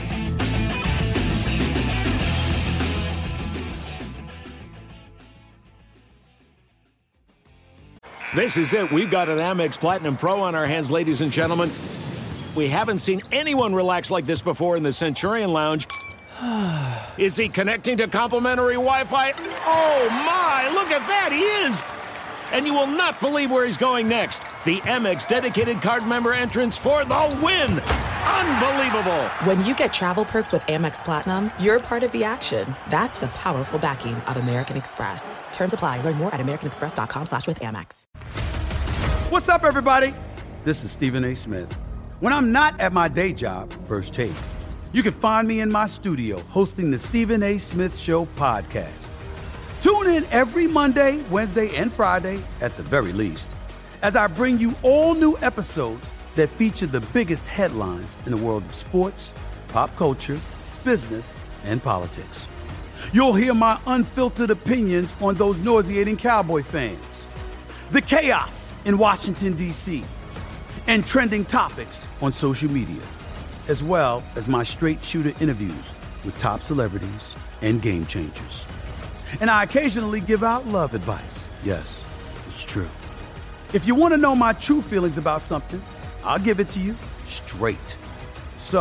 This is it. We've got an Amex Platinum Pro on our hands, ladies and gentlemen. We haven't seen anyone relax like this before in the Centurion Lounge. Is he connecting to complimentary Wi-Fi? Oh, my! Look at that! He is! And you will not believe where he's going next. The Amex dedicated card member entrance for the win! Unbelievable! When you get travel perks with Amex Platinum, you're part of the action. That's the powerful backing of American Express. Terms apply. Learn more at americanexpress.com slash with Amex. What's up, everybody? This is Stephen A. Smith. When I'm not at my day job, First Take, you can find me in my studio hosting the Stephen A. Smith Show podcast. Tune in every Monday, Wednesday, and Friday, at the very least, as I bring you all new episodes that feature the biggest headlines in the world of sports, pop culture, business, and politics. You'll hear my unfiltered opinions on those nauseating Cowboy fans, the chaos in Washington, D C, and trending topics on social media, as well as my straight shooter interviews with top celebrities and game changers. And I occasionally give out love advice. Yes, it's true. If you want to know my true feelings about something, I'll give it to you straight. So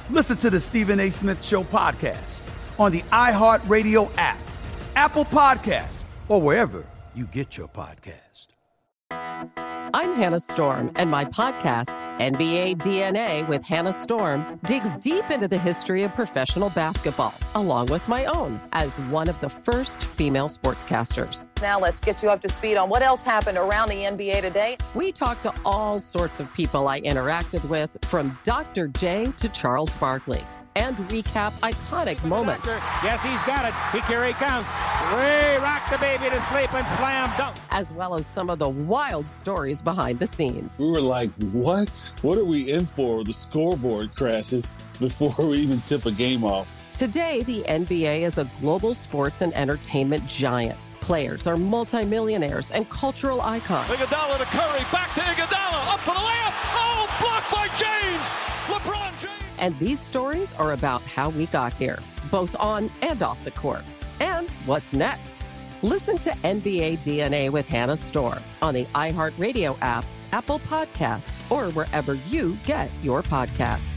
Listen to the Stephen A. Smith Show podcast on the iHeartRadio app, Apple Podcasts, or wherever you get your podcast. I'm Hannah Storm, and my podcast, N B A D N A with Hannah Storm, digs deep into the history of professional basketball, along with my own, as one of the first female sportscasters. Now let's get you up to speed on what else happened around the N B A today. We talked to all sorts of people I interacted with, from Doctor J to Charles Barkley, and recap iconic moments. Yes, he's got it. He here he comes. Way rock the baby to sleep and slam dunk. As well as some of the wild stories behind the scenes. We were like, what? What are we in for? The scoreboard crashes before we even tip a game off. Today, the N B A is a global sports and entertainment giant. Players are multimillionaires and cultural icons. Iguodala to Curry, back to Iguodala, up for the layup. Oh, blocked by James. LeBron James. And these stories are about how we got here, both on and off the court. And what's next? Listen to N B A D N A with Hannah Storm on the iHeartRadio app, Apple Podcasts, or wherever you get your podcasts.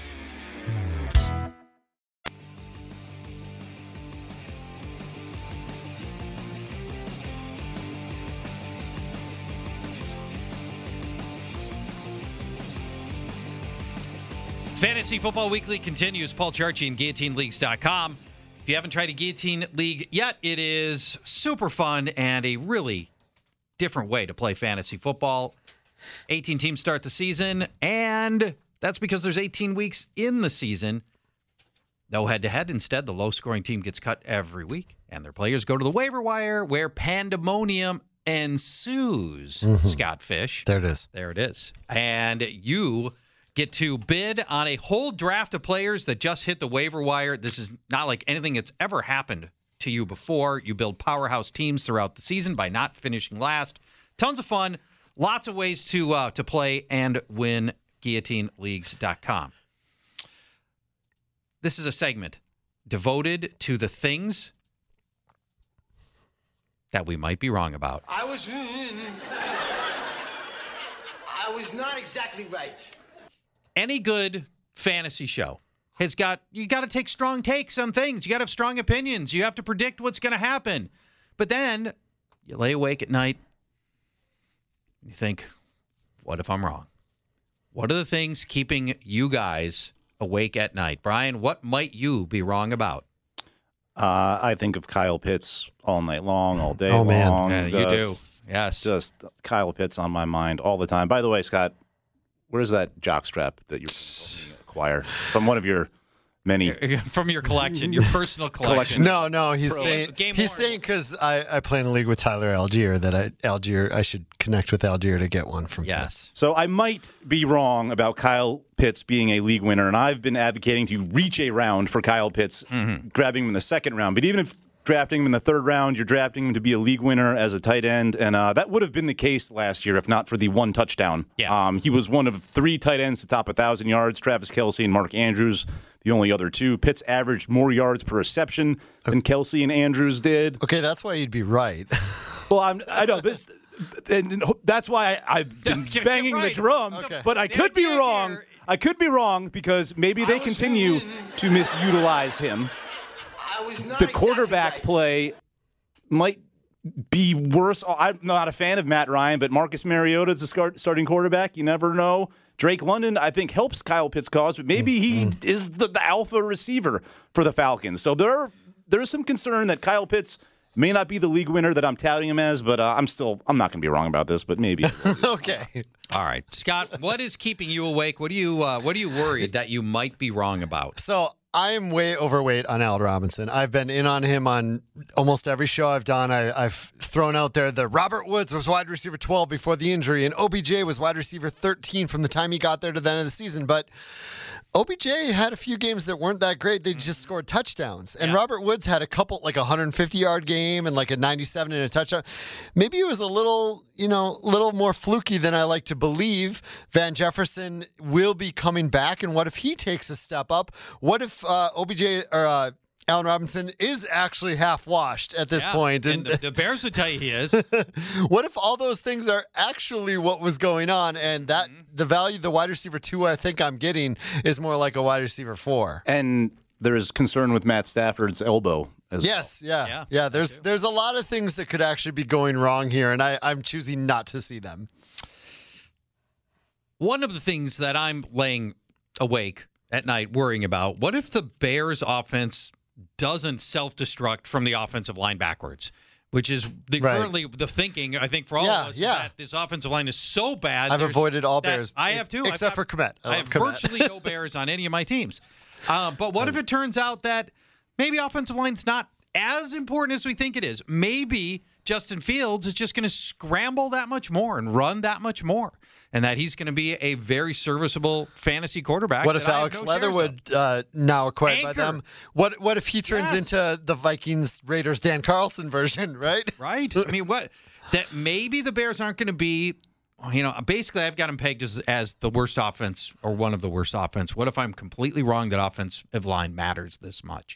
Fantasy Football Weekly continues. Paul Charchi and Guillotine Leagues dot com. If you haven't tried a Guillotine League yet, it is super fun and a really different way to play fantasy football. eighteen teams start the season, and that's because there's eighteen weeks in the season. No head-to-head. Instead, the low-scoring team gets cut every week, and their players go to the waiver wire where pandemonium ensues. Mm-hmm. Scott Fish. There it is. There it is. And you get to bid on a whole draft of players that just hit the waiver wire. This is not like anything that's ever happened to you before. You build powerhouse teams throughout the season by not finishing last. Tons of fun. Lots of ways to uh, to play and win. Guillotine Leagues dot com. This is a segment devoted to the things that we might be wrong about. I was... I was not exactly right. Any good fantasy show has got, you got to take strong takes on things. You got to have strong opinions. You have to predict what's going to happen. But then you lay awake at night. You think, what if I'm wrong? What are the things keeping you guys awake at night? Brian, what might you be wrong about? Uh, I think of Kyle Pitts all night long, all day oh, long. Man. Yeah, just, you do. Yes. Just Kyle Pitts on my mind all the time. By the way, Scott, where's that jockstrap that you're going to acquire from one of your many from your collection, your personal collection? No, no, he's Bro, saying Game he's Warner. saying because I, I play in a league with Tyler Algier that I Algier I should connect with Algier to get one from Yes. Pitts. So I might be wrong about Kyle Pitts being a league winner, and I've been advocating to reach a round for Kyle Pitts, mm-hmm. grabbing him in the second round. But even if drafting him in the third round, you're drafting him to be a league winner as a tight end, and uh, that would have been the case last year if not for the one touchdown. Yeah. Um, he was one of three tight ends to top one thousand yards, Travis Kelce and Mark Andrews, the only other two. Pitts averaged more yards per reception than Kelce and Andrews did. Okay, that's why you'd be right. Well, I'm, I know this, and that's why I, I've been You're banging right. the drum, Okay. but I could be wrong. I could be wrong because maybe they continue to misutilize him. I was not The exactly quarterback right. play might be worse. I'm not a fan of Matt Ryan, but Marcus Mariota is a start, starting quarterback. You never know. Drake London, I think, helps Kyle Pitts' cause, but maybe he Mm-hmm. is the, the alpha receiver for the Falcons. So there, are, there is some concern that Kyle Pitts may not be the league winner that I'm touting him as, but uh, I'm still I'm not going to be wrong about this, but maybe. Okay. All right, Scott, what is keeping you awake? What are you uh, What are you worried that you might be wrong about? So I am way overweight on Al Robinson. I've been in on him on almost every show I've done. I, I've thrown out there that Robert Woods was wide receiver twelve before the injury, and O B J was wide receiver thirteen from the time he got there to the end of the season. But O B J had a few games that weren't that great. They just scored touchdowns. And Yeah. Robert Woods had a couple, like a one hundred fifty-yard game and like a ninety-seven and a touchdown. Maybe it was a little, you know, little more fluky than I like to believe. Van Jefferson will be coming back, and what if he takes a step up? What if uh, O B J or uh, Allen Robinson is actually half washed at this yeah, point. And, and the, the Bears would tell you he is. What if all those things are actually what was going on, and that mm-hmm. the value, the wide receiver two I think I'm getting is more like a wide receiver four? And there is concern with Matt Stafford's elbow as yes, well. yeah, yeah. yeah there's there's a lot of things that could actually be going wrong here, and I, I'm choosing not to see them. One of the things that I'm laying awake at night worrying about, what if the Bears offense doesn't self-destruct from the offensive line backwards, which is the, right. currently the thinking, I think, for all yeah, of us, yeah. is that this offensive line is so bad. I've avoided all Bears. I have too. Except I've, for Kmet. I, I have Kmet. virtually no Bears on any of my teams. Uh, but what if it turns out that maybe offensive line's not as important as we think it is? Maybe Justin Fields is just going to scramble that much more and run that much more, and that he's going to be a very serviceable fantasy quarterback. What if Alex no Leatherwood, uh, now acquired by them, what what if he turns yes. into the Vikings Raiders Dan Carlson version, right? Right. I mean, what that maybe the Bears aren't going to be. You know, basically, I've got him pegged as, as the worst offense or one of the worst offense. What if I'm completely wrong that offensive line matters this much?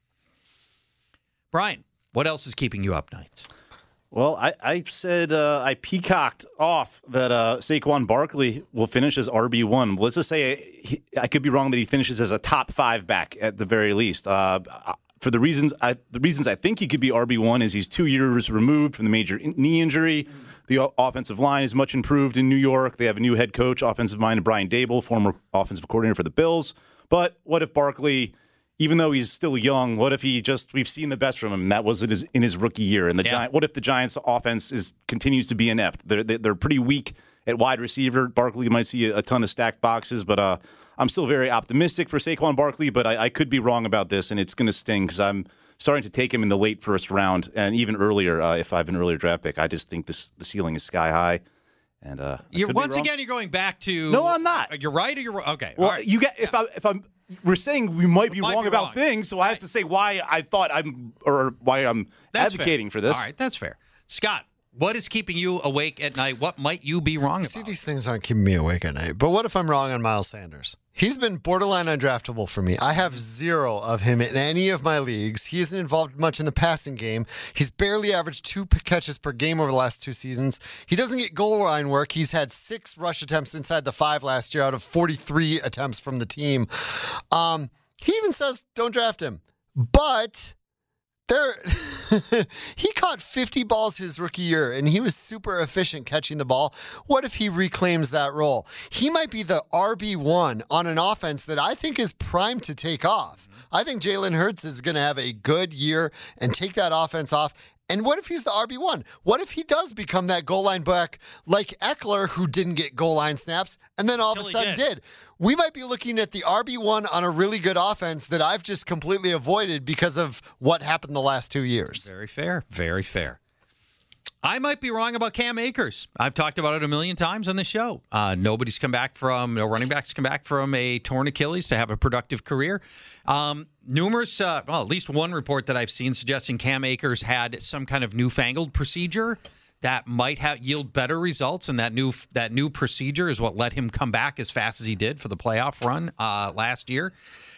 Brian, what else is keeping you up nights? Well, I, I said uh, I peacocked off that uh, Saquon Barkley will finish as R B one. Let's just say he, I could be wrong that he finishes as a top five back at the very least. Uh, for the reasons I, the reasons I think he could be R B one is he's two years removed from the major knee injury. The offensive line is much improved in New York. They have a new head coach, offensive mind, Brian Dable, former offensive coordinator for the Bills. But what if Barkley, even though he's still young, what if he just, we've seen the best from him, and that was in his, in his rookie year. And the yeah. Giant, what if the Giants' offense is continues to be inept? They're, they're pretty weak at wide receiver. Barkley might see a, a ton of stacked boxes, but uh, I'm still very optimistic for Saquon Barkley, but I, I could be wrong about this, and it's going to sting because I'm starting to take him in the late first round and even earlier uh, if I have an earlier draft pick. I just think this the ceiling is sky high. And uh, you're once again you're going back to no, I'm not. You're right or you're wrong? Okay. Well, all right. you get if I if I'm we're saying we might be might wrong be about wrong. things, so I have to say why I thought I'm or why I'm That's advocating fair. for this. All right, that's fair. Scott, what is keeping you awake at night? What might you be wrong See, about? these things aren't keeping me awake at night. But what if I'm wrong on Miles Sanders? He's been borderline undraftable for me. I have zero of him in any of my leagues. He isn't involved much in the passing game. He's barely averaged two catches per game over the last two seasons. He doesn't get goal line work. He's had six rush attempts inside the five last year out of forty-three attempts from the team. Um, he even says, don't draft him. But there, he caught fifty balls his rookie year, and he was super efficient catching the ball. What if he reclaims that role? He might be the R B one on an offense that I think is primed to take off. I think Jalen Hurts is going to have a good year and take that offense off. And what if he's the R B one? What if he does become that goal line back like Eckler, who didn't get goal line snaps, and then all of a sudden did. did? We might be looking at the R B one on a really good offense that I've just completely avoided because of what happened the last two years. Very fair. Very fair. I might be wrong about Cam Akers. I've talked about it a million times on the show. Uh, nobody's come back from, no running backs come back from a torn Achilles to have a productive career. Um, numerous, uh, well, at least one report that I've seen suggesting Cam Akers had some kind of newfangled procedure that might have yield better results, and that new that new procedure is what let him come back as fast as he did for the playoff run uh, last year.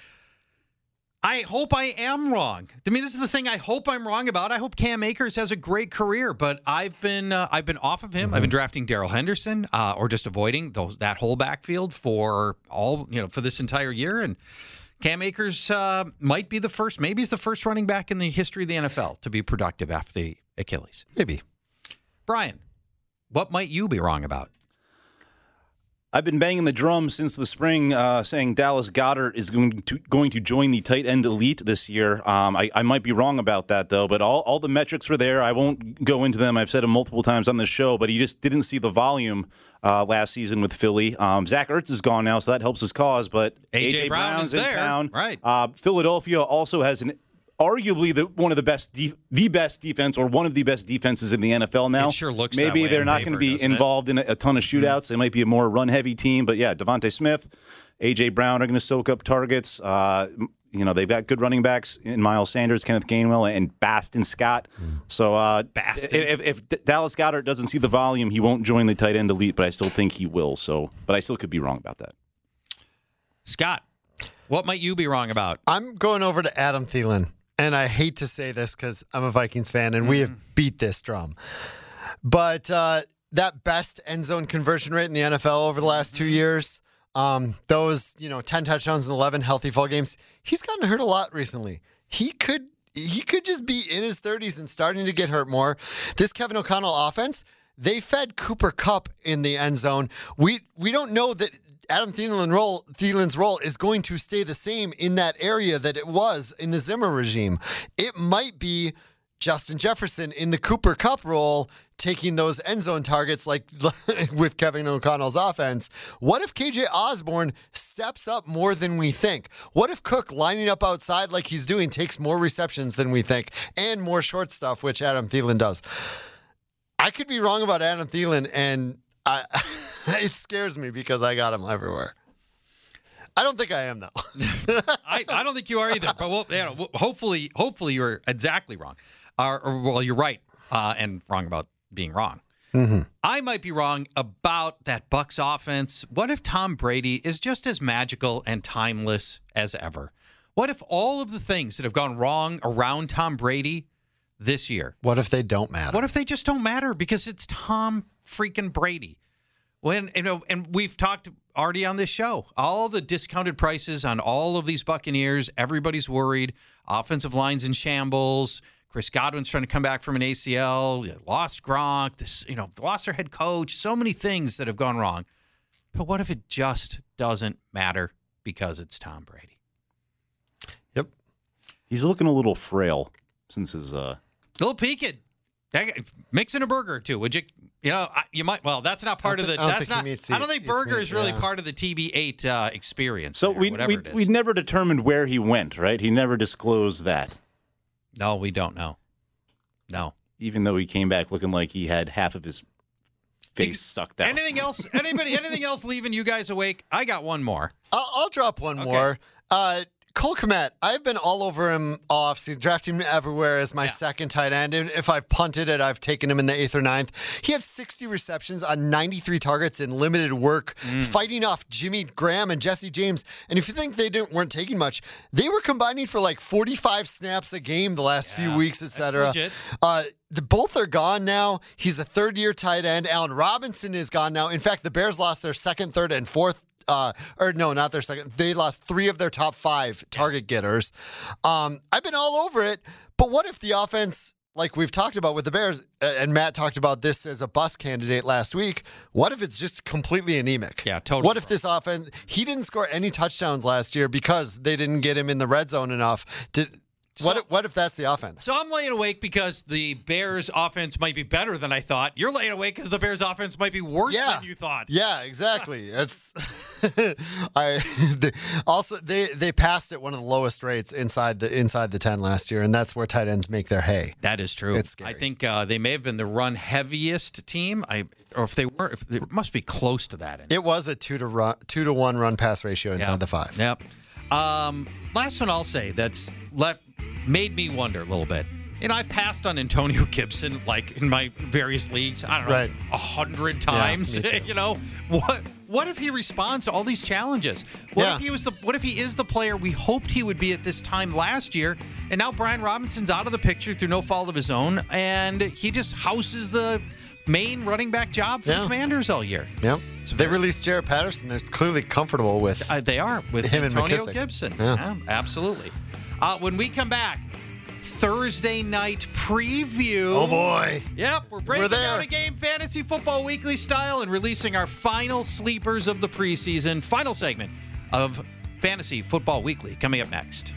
I hope I am wrong. I mean, this is the thing I hope I'm wrong about. I hope Cam Akers has a great career, but I've been uh, I've been off of him. Mm-hmm. I've been drafting Darrell Henderson, uh, or just avoiding those, that whole backfield for all you know for this entire year. And Cam Akers uh, might be the first, maybe he's the first running back in the history of the N F L to be productive after the Achilles. Maybe. Brian, what might you be wrong about? I've been banging the drum since the spring, uh, saying Dallas Goedert is going to going to join the tight end elite this year. Um, I, I might be wrong about that, though, but all, all the metrics were there. I won't go into them. I've said them multiple times on this show, but he just didn't see the volume uh, last season with Philly. Um, Zach Ertz is gone now, so that helps his cause, but A J. A J. Brown Brown's is in there. town. Right. Uh, Philadelphia also has an arguably the one of the best, de- the best defense, or one of the best defenses in the N F L now. It sure looks Maybe that way they're on not paper, going to be doesn't it? involved in a, a ton of shootouts. Mm-hmm. They might be a more run-heavy team, but yeah, Devontae Smith, A J. Brown are going to soak up targets. Uh, you know, they've got good running backs in Miles Sanders, Kenneth Gainwell, and Baston Scott. Mm. So uh, Baston. If, if Dallas Goedert doesn't see the volume, he won't join the tight end elite, but I still think he will. So, but I still could be wrong about that. Scott, what might you be wrong about? I'm going over to Adam Thielen. and I hate to say this because I'm a Vikings fan, and mm-hmm. we have beat this drum. But uh, that best end zone conversion rate in the N F L over the last two years, um, those, you know, ten touchdowns and eleven healthy full games, he's gotten hurt a lot recently. He could he could just be in his thirties and starting to get hurt more. This Kevin O'Connell offense, they fed Cooper Kupp in the end zone. We we don't know that Adam Thielen role, Thielen's role is going to stay the same in that area that it was in the Zimmer regime. It might be Justin Jefferson in the Cooper Kupp role, taking those end zone targets like with Kevin O'Connell's offense. What if K J Osborne steps up more than we think? What if Cook lining up outside like he's doing takes more receptions than we think and more short stuff, which Adam Thielen does? I could be wrong about Adam Thielen, and I, it scares me because I got him everywhere. I don't think I am, though. I, I don't think you are either. But we'll, you know, hopefully, hopefully you're exactly wrong. Uh, or, well, you're right uh, and wrong about being wrong. Mm-hmm. I might be wrong about that Bucs offense. What if Tom Brady is just as magical and timeless as ever? What if all of the things that have gone wrong around Tom Brady this year? What if they don't matter? What if they just don't matter because it's Tom freaking Brady? When you know, and we've talked already on this show, all the discounted prices on all of these Buccaneers. Everybody's worried. Offensive line's in shambles. Chris Godwin's trying to come back from an A C L. Lost Gronk. This, you know, lost their head coach. So many things that have gone wrong. But what if it just doesn't matter because it's Tom Brady? Yep. He's looking a little frail since his uh, a little peaked. Mixing a burger or two, would you? You know, you might. Well, that's not part of the. That's not. I don't think burger is really part of the T B eight uh, experience. So there, we we we never determined where he went, right? He never disclosed that. No, we don't know. No, even though he came back looking like he had half of his face sucked out. Anything else? Anybody? Anything else leaving you guys awake? I got one more. I'll, I'll drop one okay. more. Uh, Cole Kmet, I've been all over him all offseason, drafting him everywhere as my yeah. second tight end. And if I've punted it, I've taken him in the eighth or ninth. He had sixty receptions on ninety-three targets in limited work, mm. fighting off Jimmy Graham and Jesse James. And if you think they didn't weren't taking much, they were combining for like forty-five snaps a game the last yeah, few weeks, et cetera. Uh, the, both are gone now. He's a third-year tight end. Allen Robinson is gone now. In fact, the Bears lost their second, third, and fourth Uh, or no, not their second. They lost three of their top five target getters. Um, I've been all over it. But what if the offense, like we've talked about with the Bears, and Matt talked about this as a bust candidate last week, what if it's just completely anemic? Yeah, totally. What if this offense, he didn't score any touchdowns last year because they didn't get him in the red zone enough to... So, what, if, what if that's the offense? So I'm laying awake because the Bears' offense might be better than I thought. You're laying awake because the Bears' offense might be worse yeah. than you thought. Yeah, exactly. That's I. The, also, they they passed at one of the lowest rates inside the inside the ten last year, and that's where tight ends make their hay. That is true. It's scary. I think uh, they may have been the run heaviest team. I or if they were, if it must be close to that. It was a two to run, two to one run pass ratio inside yep. the five. Yep. Um, last one I'll say that's left. Made me wonder a little bit. You know, I've passed on Antonio Gibson, like, in my various leagues, I don't know, a right. hundred times. Yeah, you know, what what if he responds to all these challenges? What yeah. if he was the what if he is the player we hoped he would be at this time last year, and now Brian Robinson's out of the picture through no fault of his own, and he just houses the main running back job for yeah. the Commanders all year. Yep. They very, released Jaret Patterson. They're clearly comfortable with uh, They are, with him Antonio and Gibson. Yeah. Yeah, absolutely. Uh, when we come back, Thursday night preview. Oh, boy. Yep, we're breaking we're down a game Fantasy Football Weekly style and releasing our final sleepers of the preseason. Final segment of Fantasy Football Weekly coming up next.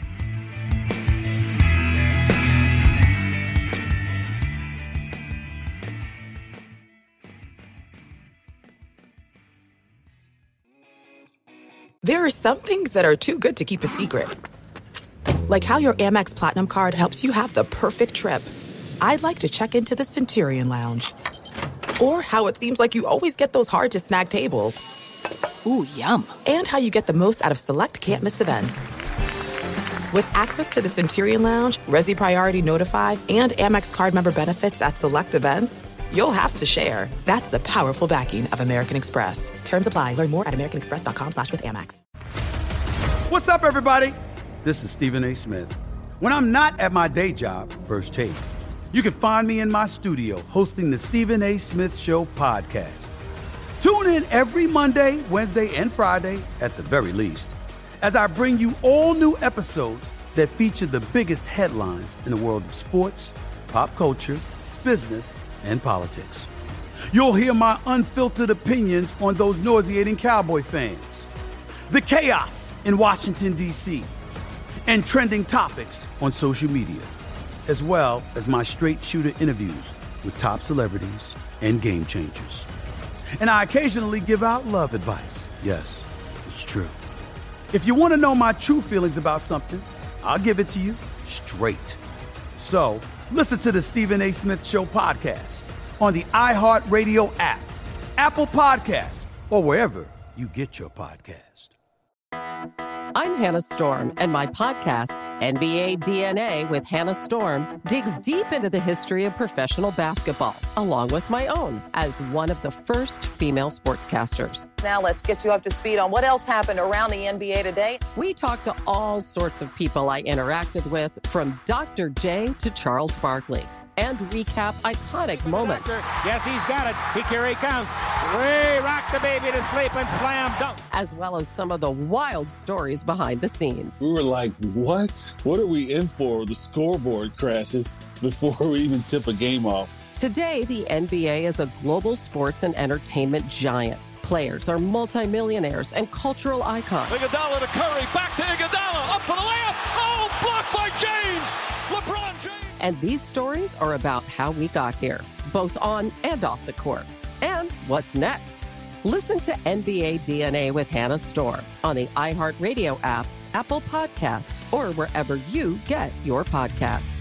There are some things that are too good to keep a secret. Like how your Amex Platinum card helps you have the perfect trip. I'd like to check into the Centurion Lounge. Or how it seems like you always get those hard-to-snag tables. Ooh, yum. And how you get the most out of select can't-miss events. With access to the Centurion Lounge, Resi Priority Notified, and Amex card member benefits at select events, you'll have to share. That's the powerful backing of American Express. Terms apply. Learn more at americanexpress.com slash with Amex. What's up, everybody? This is Stephen A. Smith. When I'm not at my day job, First Take, you can find me in my studio hosting the Stephen A. Smith Show podcast. Tune in every Monday, Wednesday, and Friday, at the very least, as I bring you all new episodes that feature the biggest headlines in the world of sports, pop culture, business, and politics. You'll hear my unfiltered opinions on those nauseating Cowboy fans, the chaos in Washington, D C, and trending topics on social media, as well as my straight shooter interviews with top celebrities and game changers. And I occasionally give out love advice. Yes, it's true. If you want to know my true feelings about something, I'll give it to you straight. So listen to the Stephen A. Smith Show podcast on the iHeartRadio app, Apple Podcasts, or wherever you get your podcast. I'm Hannah Storm, and my podcast, N B A D N A with Hannah Storm, digs deep into the history of professional basketball, along with my own, as one of the first female sportscasters. Now let's get you up to speed on what else happened around the N B A today. We talked to all sorts of people I interacted with, from Doctor J to Charles Barkley, and recap iconic moments. Yes, he's got it. He here he comes. Way rock the baby to sleep and slam dunk. As well as some of the wild stories behind the scenes. We were like, what? What are we in for? The scoreboard crashes before we even tip a game off. Today, the N B A is a global sports and entertainment giant. Players are multimillionaires and cultural icons. Iguodala to Curry, back to Iguodala, up for the layup. Oh, blocked by James. LeBron James. And these stories are about how we got here, both on and off the court. And what's next? Listen to N B A D N A with Hannah Storm on the iHeartRadio app, Apple Podcasts, or wherever you get your podcasts.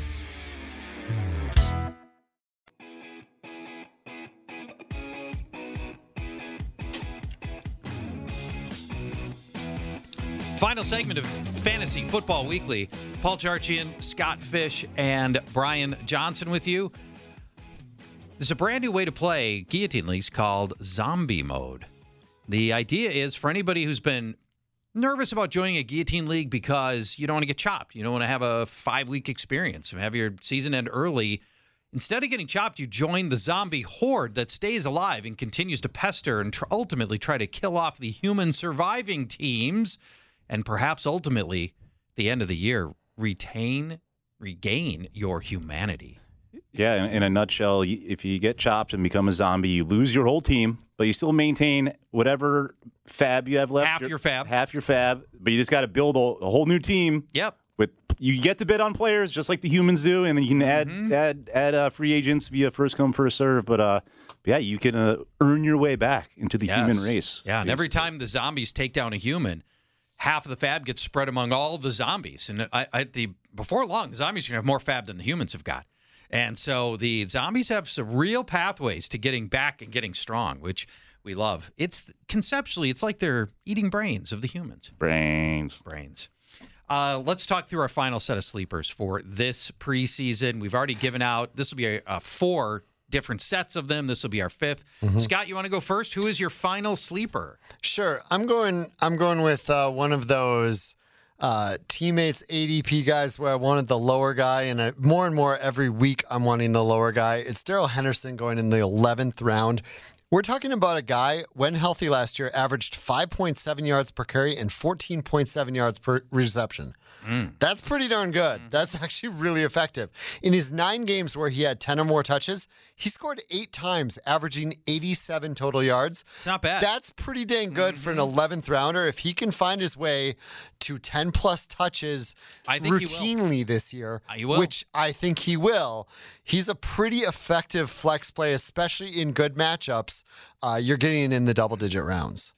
Final segment of Fantasy Football Weekly. Paul Charchian, Scott Fish, and Brian Johnson with you. There's a brand new way to play Guillotine Leagues called Zombie Mode. The idea is for anybody who's been nervous about joining a Guillotine League because you don't want to get chopped. You don't want to have a five-week experience and have your season end early. Instead of getting chopped, you join the zombie horde that stays alive and continues to pester and tr- ultimately try to kill off the human surviving teams. And perhaps ultimately, at the end of the year, retain, regain your humanity. Yeah, in, in a nutshell, if you get chopped and become a zombie, you lose your whole team, but you still maintain whatever fab you have left. Half your, your fab. Half your fab, but you just got to build a, a whole new team. Yep. With you get to bid on players just like the humans do, and then you can add mm-hmm. add add uh, free agents via first come first serve. But uh, yeah, you can uh, earn your way back into the yes. human race. Yeah, and every time the zombies take down a human, half of the fab gets spread among all the zombies. And I, I, the before long, the zombies are going to have more fab than the humans have got. And so the zombies have some real pathways to getting back and getting strong, which we love. It's conceptually, it's like they're eating brains of the humans. Brains. Brains. Uh, let's talk through our final set of sleepers for this preseason. We've already given out, this will be a, a four different sets of them. This will be our fifth. Mm-hmm. Scott, you want to go first? Who is your final sleeper? Sure. I'm going I'm going with uh, one of those uh, teammates A D P guys where I wanted the lower guy, and I, more and more every week I'm wanting the lower guy. It's Darrell Henderson going in the eleventh round. We're talking about a guy, when healthy last year, averaged five point seven yards per carry and fourteen point seven yards per reception. Mm. That's pretty darn good. Mm. That's actually really effective. In his nine games where he had ten or more touches, he scored eight times, averaging eighty-seven total yards. It's not bad. That's pretty dang good mm-hmm. for an eleventh rounder. If he can find his way to ten plus touches I think routinely this year, he will. which I think he will, he's a pretty effective flex play, especially in good matchups. Uh, you're getting in the double-digit rounds.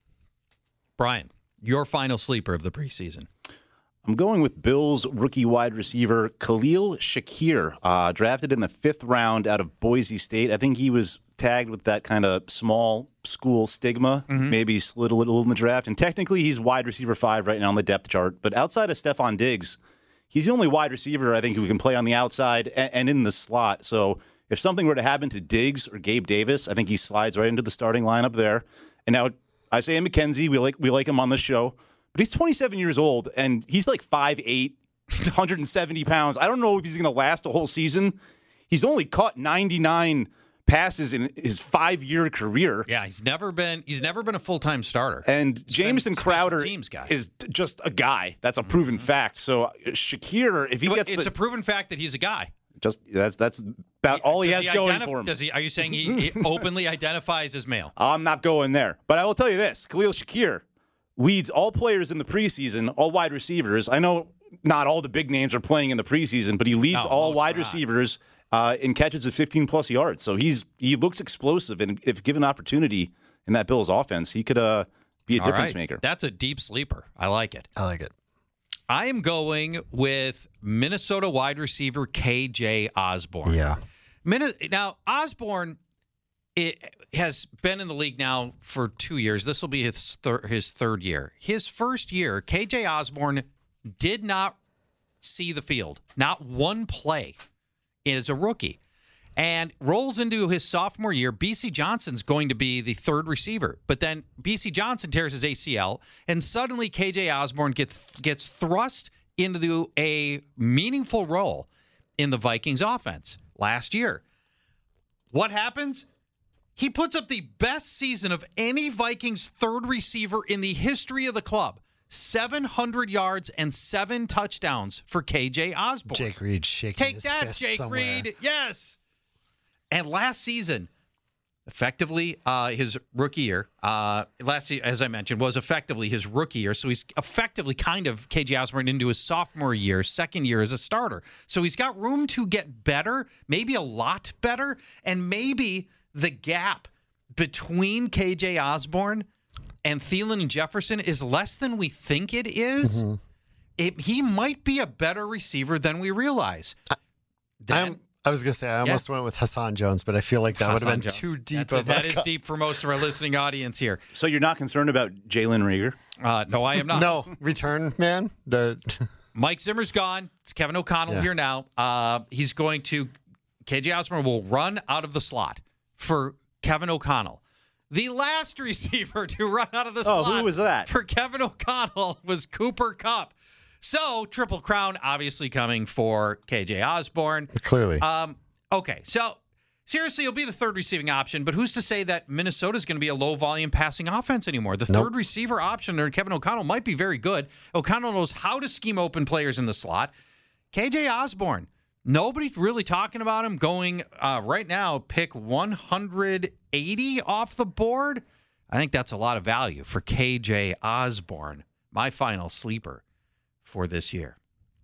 Brian, your final sleeper of the preseason. I'm going with Bills rookie wide receiver Khalil Shakir, uh, drafted in the fifth round out of Boise State. I think he was tagged with that kind of small school stigma. Mm-hmm. Maybe he slid a little in the draft. And technically, he's wide receiver five right now on the depth chart. But outside of Stephon Diggs, he's the only wide receiver, I think, who can play on the outside and, and in the slot. So if something were to happen to Diggs or Gabe Davis, I think he slides right into the starting lineup there. And now Isaiah McKenzie, we like we like him on this show. But he's twenty-seven years old, and he's like five eight, one hundred seventy pounds. I don't know if he's going to last a whole season. He's only caught ninety-nine passes in his five-year career. Yeah, he's never been he's never been a full-time starter. And He's Jamison been a special Crowder teams guy. is just a guy. That's a proven Mm-hmm. fact. So uh, Shakir, if he Well, gets it's the, a proven fact that he's a guy. just that's that's about all he Does has going identif- for him. Does he? Are you saying he, he openly identifies as male? I'm not going there. But I will tell you this. Khalil Shakir leads all players in the preseason, all wide receivers. I know not all the big names are playing in the preseason, but he leads No, all most wide are not. receivers uh, in catches of fifteen-plus yards. So he's he looks explosive, and if given opportunity in that Bills offense, he could uh, be a All difference right. maker. That's a deep sleeper. I like it. I like it. I am going with Minnesota wide receiver K J Osborne. Yeah. Min- now, Osborne it has been in the league now for two years. This will be his, thir- his third year. His first year, K J Osborne did not see the field, not one play as a rookie. And rolls into his sophomore year, B C Johnson's going to be the third receiver. But then B C Johnson tears his A C L, and suddenly K J Osborne gets gets thrust into a meaningful role in the Vikings offense last year. What happens? He puts up the best season of any Vikings third receiver in the history of the club. seven hundred yards and seven touchdowns for K J Osborne. Jake Reed shaking Take his that, fist Jake somewhere. Reed. Yes. And last season, effectively uh, his rookie year, uh, last se- as I mentioned, was effectively his rookie year. So he's effectively kind of K J Osborne into his sophomore year, second year as a starter. So he's got room to get better, maybe a lot better, and maybe the gap between K J Osborne and Thielen and Jefferson is less than we think it is. Mm-hmm. It, he might be a better receiver than we realize. Dan? I'm, I was going to say, I almost went with Hassan Jones, but I feel like that would have Hassan been Jones. too deep That's a- of that a is cut. deep for most of our listening audience here. So you're not concerned about Jalen Reagor? Uh, no, I am not. No, return man. The Mike Zimmer's gone. It's Kevin O'Connell Yeah. here now. Uh, he's going to, K J Osborne will run out of the slot for Kevin O'Connell. The last receiver to run out of the Oh, slot who was that? for Kevin O'Connell was Cooper Kupp. So, Triple Crown obviously coming for K J Osborne. Clearly. Um, okay, so seriously, he'll be the third receiving option, but who's to say that Minnesota's going to be a low-volume passing offense anymore? The Nope. third receiver option, or Kevin O'Connell, might be very good. O'Connell knows how to scheme open players in the slot. K J Osborne, nobody really talking about him going uh, right now, pick one hundred eighty off the board. I think that's a lot of value for K J Osborne, my final sleeper for this year.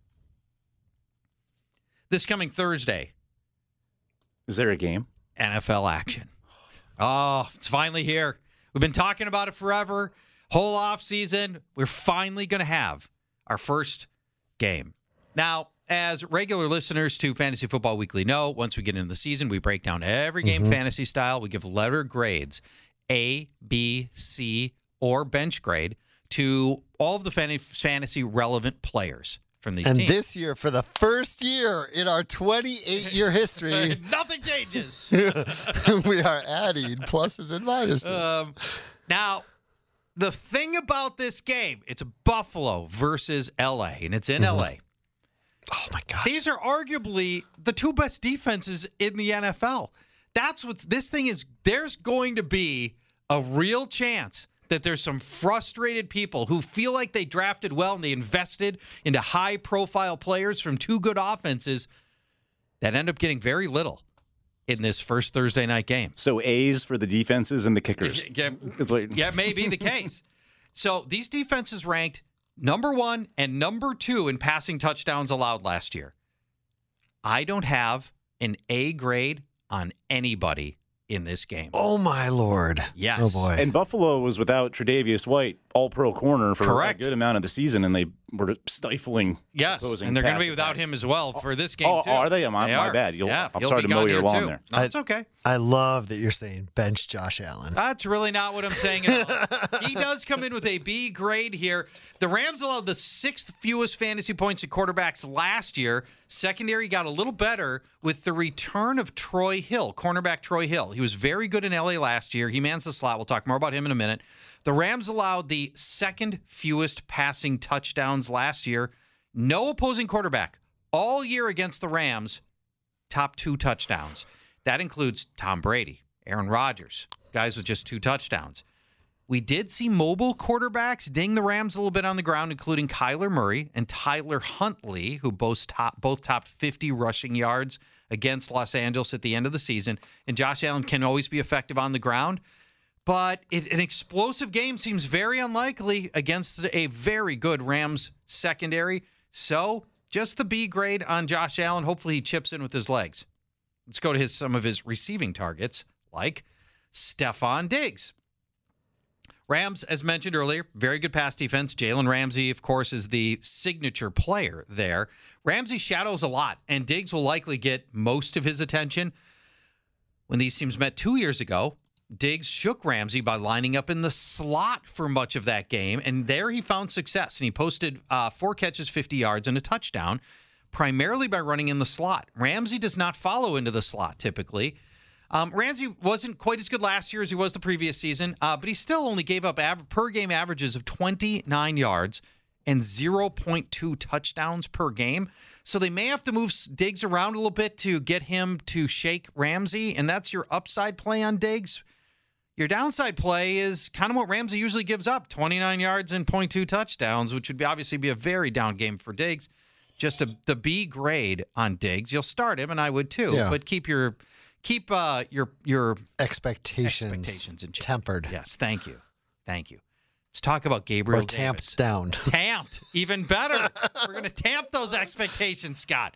This coming Thursday, Is there a game? N F L action. Oh, it's finally here. We've been talking about it forever. Whole off season, we're finally going to have our first game. Now, as regular listeners to Fantasy Football Weekly know, once we get into the season, we break down every game Mhm. fantasy style. We give letter grades, A, B, C, or bench grade, to all of the fan- fantasy relevant players from these and teams. this year, for the first year in our twenty-eight year history, Nothing changes. we are adding pluses and minuses. Um, now, the thing about this game, it's Buffalo versus L A, and it's in L A. Oh, my gosh. These are arguably the two best defenses in the N F L. That's what's this thing is. There's going to be a real chance that there's some frustrated people who feel like they drafted well and they invested into high-profile players from two good offenses that end up getting very little in this first Thursday night game. So A's for the defenses and the kickers. Yeah, That's what- yeah, may be the case. So these defenses ranked number one and number two in passing touchdowns allowed last year. I don't have an A grade on anybody in this game. Oh, my Lord. Yes. Oh, boy. And Buffalo was without Tre'Davious White, all-pro corner for Correct. a good amount of the season, and they were stifling. Yes, opposing and they're going to pass be without attacks. him as well for this game, Oh, too. are they? My, They my are. bad. You'll, yeah, I'm he'll sorry be to mow gone your here, lawn too. there. No, it's okay. I love that you're saying bench Josh Allen. That's really not what I'm saying at all. He does come in with a B grade here. The Rams allowed the sixth fewest fantasy points to quarterbacks last year. Secondary got a little better with the return of Troy Hill, cornerback Troy Hill. He was very good in L A last year. He mans the slot. We'll talk more about him in a minute. The Rams allowed the second fewest passing touchdowns last year. No opposing quarterback all year against the Rams top two touchdowns. That includes Tom Brady, Aaron Rodgers, guys with just two touchdowns. We did see mobile quarterbacks ding the Rams a little bit on the ground, including Kyler Murray and Tyler Huntley, who both, top, both topped fifty rushing yards against Los Angeles at the end of the season. And Josh Allen can always be effective on the ground. But it, an explosive game seems very unlikely against a very good Rams secondary. So just the B grade on Josh Allen. Hopefully he chips in with his legs. Let's go to his some of his receiving targets, like Stephon Diggs. Rams, as mentioned earlier, very good pass defense. Jalen Ramsey, of course, is the signature player there. Ramsey shadows a lot, and Diggs will likely get most of his attention. When these teams met two years ago, Diggs shook Ramsey by lining up in the slot for much of that game, and there he found success, and he posted uh, four catches, fifty yards, and a touchdown, primarily by running in the slot. Ramsey does not follow into the slot typically. Um, Ramsey wasn't quite as good last year as he was the previous season, uh, but he still only gave up av- per-game averages of twenty-nine yards and zero point two touchdowns per game. So they may have to move Diggs around a little bit to get him to shake Ramsey, and that's your upside play on Diggs. Your downside play is kind of what Ramsey usually gives up, twenty-nine yards and point two touchdowns, which would be obviously be a very down game for Diggs. Just a, the B grade on Diggs. You'll start him, and I would too, Yeah. but keep your... Keep uh, your your expectations, expectations in check. Tempered. Yes, thank you. Thank you. Let's talk about Gabriel Or tamped Davis. down. Tamped. Even better. We're going to tamp those expectations, Scott.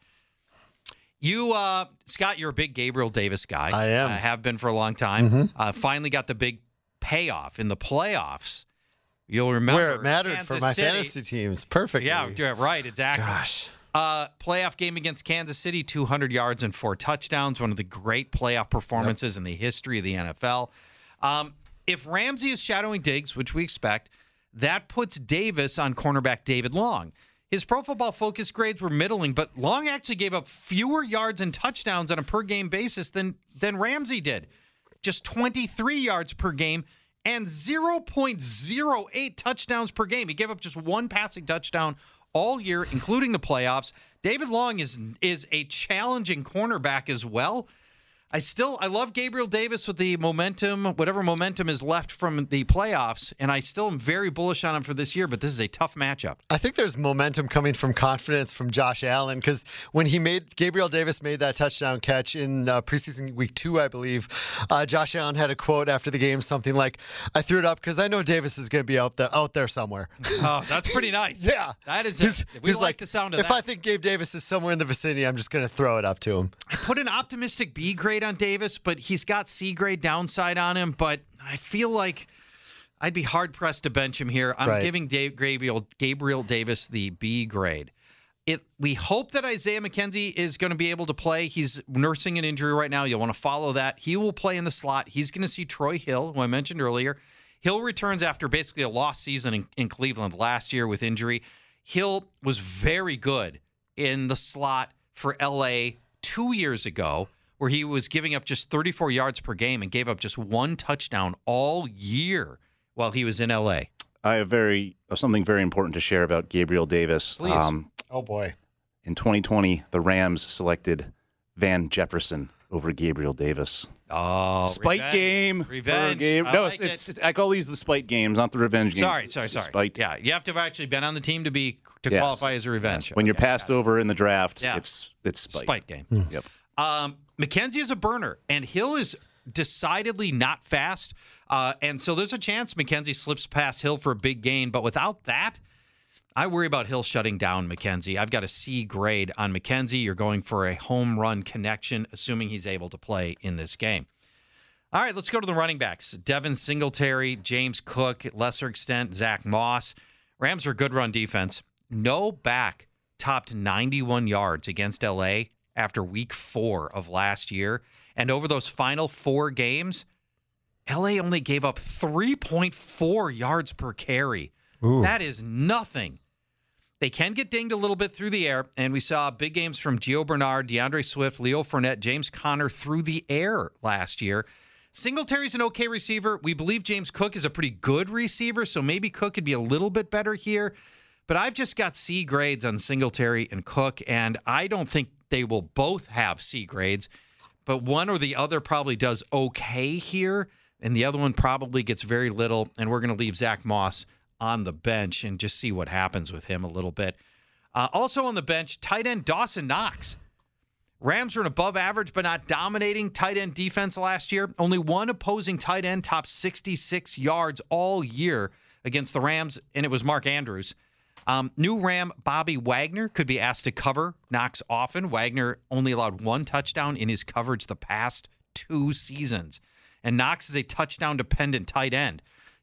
You, uh, Scott, you're a big Gabriel Davis guy. I am. Uh, have been for a long time. Mhm. Uh, finally got the big payoff in the playoffs. You'll remember. Where it mattered Kansas for my City. fantasy teams. Perfectly. Yeah, yeah, right, exactly. Gosh. Uh, playoff game against Kansas City, two hundred yards and four touchdowns, one of the great playoff performances yep. in the history of the N F L. Um, if Ramsey is shadowing Diggs, which we expect, that puts Davis on cornerback David Long. His Pro Football Focus grades were middling, but Long actually gave up fewer yards and touchdowns on a per-game basis than, than Ramsey did. Just twenty-three yards per game and zero point zero eight touchdowns per game. He gave up just one passing touchdown all year, including the playoffs. David Long is is a challenging cornerback as well. I still, I love Gabriel Davis with the momentum, whatever momentum is left from the playoffs, and I still am very bullish on him for this year, but this is a tough matchup. I think there's momentum coming from confidence from Josh Allen, because when he made, Gabriel Davis made that touchdown catch in uh, preseason week two, I believe, uh, Josh Allen had a quote after the game, something like, I threw it up because I know Davis is going to be out there, out there somewhere. Oh, that's pretty nice. Yeah. That is, he's, a, we he's like, like the sound of if that. I think Gabe Davis is somewhere in the vicinity, I'm just going to throw it up to him. I put an optimistic B grade on Davis, but he's got C grade downside on him. But I feel like I'd be hard pressed to bench him here. I'm Right. giving Dave, Gabriel, Gabriel Davis the B grade. It. We hope that Isaiah McKenzie is going to be able to play. He's nursing an injury right now. You'll want to follow that. He will play in the slot. He's going to see Troy Hill, who I mentioned earlier. Hill returns after basically a lost season in, in Cleveland last year with injury. Hill was very good in the slot for L A two years ago, where he was giving up just thirty-four yards per game and gave up just one touchdown all year while he was in L A. I have very something very important to share about Gabriel Davis. Please. Um, oh, boy. In twenty twenty, the Rams selected Van Jefferson over Gabriel Davis. Oh, spite revenge. game. Revenge. Game. I No, like it's, it. it's I call these the spite games, not the revenge games. Sorry, sorry, It's the sorry. Spite. Yeah, you have to have actually been on the team to be to Yes. qualify as a revenge. When you're Okay, passed got it. over in the draft, Yeah. it's it's spite. Spite game. Yep. Um, McKenzie is a burner, and Hill is decidedly not fast. Uh, and so there's a chance McKenzie slips past Hill for a big gain. But without that, I worry about Hill shutting down McKenzie. I've got a C grade on McKenzie. You're going for a home run connection, assuming he's able to play in this game. All right, let's go to the running backs. Devin Singletary, James Cook, lesser extent, Zach Moss. Rams are a good run defense. No back topped ninety-one yards against L A after week four of last year. And over those final four games, L A only gave up three point four yards per carry. Ooh. That is nothing. They can get dinged a little bit through the air, and we saw big games from Gio Bernard, DeAndre Swift, Leo Fournette, James Conner through the air last year. Singletary's an okay receiver. We believe James Cook is a pretty good receiver, so maybe Cook could be a little bit better here. But I've just got C grades on Singletary and Cook, and I don't think they will both have C grades. But one or the other probably does okay here, and the other one probably gets very little, and we're going to leave Zach Moss on the bench and just see what happens with him a little bit. Uh, also on the bench, tight end Dawson Knox. Rams are an above average but not dominating tight end defense last year. Only one opposing tight end topped sixty-six yards all year against the Rams, and it was Mark Andrews. Um, new Ram Bobby Wagner could be asked to cover Knox often. Wagner only allowed one touchdown in his coverage the past two seasons. And Knox is a touchdown-dependent tight end.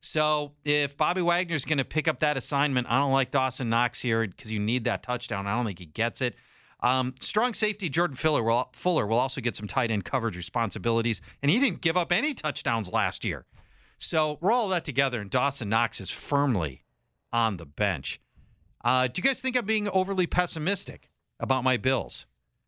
So if Bobby Wagner's going to pick up that assignment, I don't like Dawson Knox here because you need that touchdown. I don't think he gets it. Um, strong safety Jordan Fuller will, Fuller will also get some tight end coverage responsibilities, and he didn't give up any touchdowns last year. So roll all that together, and Dawson Knox is firmly on the bench. Uh, do you guys think I'm being overly pessimistic about my Bills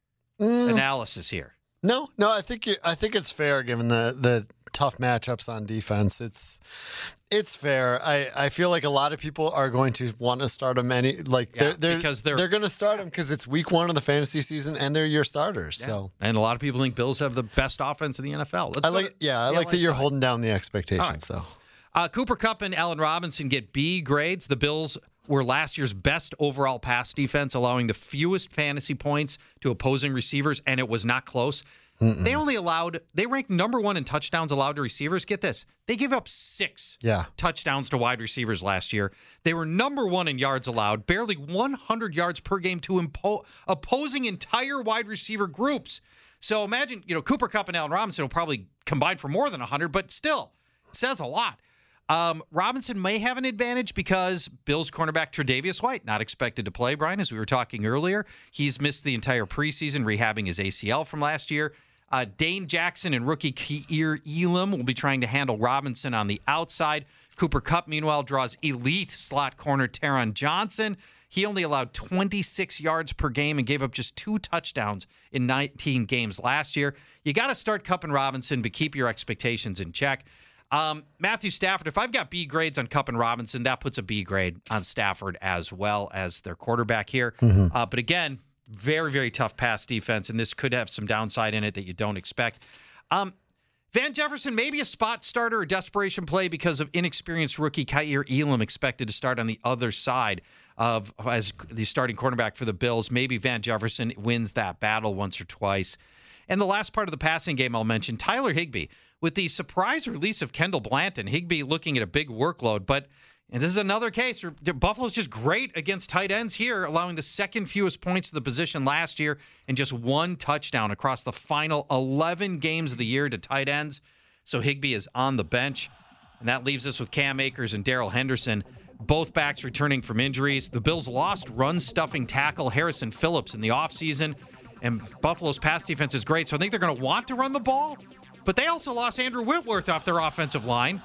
Mm. analysis here? No, no, I think you, I think it's fair given the the tough matchups on defense. It's it's fair. I, I feel like a lot of people are going to want to start them any like Yeah, they're they're because they're- they're going to start them because it's week one of the fantasy season and they're your starters. Yeah. So And a lot of people think Bills have the best offense in the N F L. Let's I go like to yeah I the like L A that you're side. holding down the expectations though. Uh, Cooper Kupp and Allen Robinson get B grades. The Bills were last year's best overall pass defense, allowing the fewest fantasy points to opposing receivers, and it was not close. Mm-mm. They only allowed, they ranked number one in touchdowns allowed to receivers. Get this, they gave up six Yeah. touchdowns to wide receivers last year. They were number one in yards allowed, barely one hundred yards per game to impo- opposing entire wide receiver groups. So imagine, you know, Cooper Kupp and Allen Robinson will probably combine for more than one hundred, but still, it says a lot. Um, Robinson may have an advantage because Bills cornerback Tre'Davious White not expected to play, Brian, as we were talking earlier. He's missed the entire preseason, rehabbing his A C L from last year. Uh, Dane Jackson and rookie Keir Elam will be trying to handle Robinson on the outside. Cooper Kupp, meanwhile, draws elite slot corner Taron Johnson. He only allowed twenty-six yards per game and gave up just two touchdowns in nineteen games last year. You got to start Kupp and Robinson, but keep your expectations in check. Um, Matthew Stafford, if I've got B grades on Kupp and Robinson, that puts a B grade on Stafford as well as their quarterback here. Mhm. Uh, but again, very, very tough pass defense, and this could have some downside in it that you don't expect. Um, Van Jefferson, maybe a spot starter or desperation play because of inexperienced rookie Keir Elam expected to start on the other side of as the starting cornerback for the Bills. Maybe Van Jefferson wins that battle once or twice. And the last part of the passing game I'll mention, Tyler Higbee. With the surprise release of Kendall Blanton, Higbee looking at a big workload, but and this is another case where Buffalo's just great against tight ends here, allowing the second fewest points to the position last year and just one touchdown across the final eleven games of the year to tight ends. So Higbee is on the bench, and that leaves us with Cam Akers and Darrell Henderson, both backs returning from injuries. The Bills lost run-stuffing tackle Harrison Phillips in the offseason, and Buffalo's pass defense is great, so I think they're going to want to run the ball. But they also lost Andrew Whitworth off their offensive line.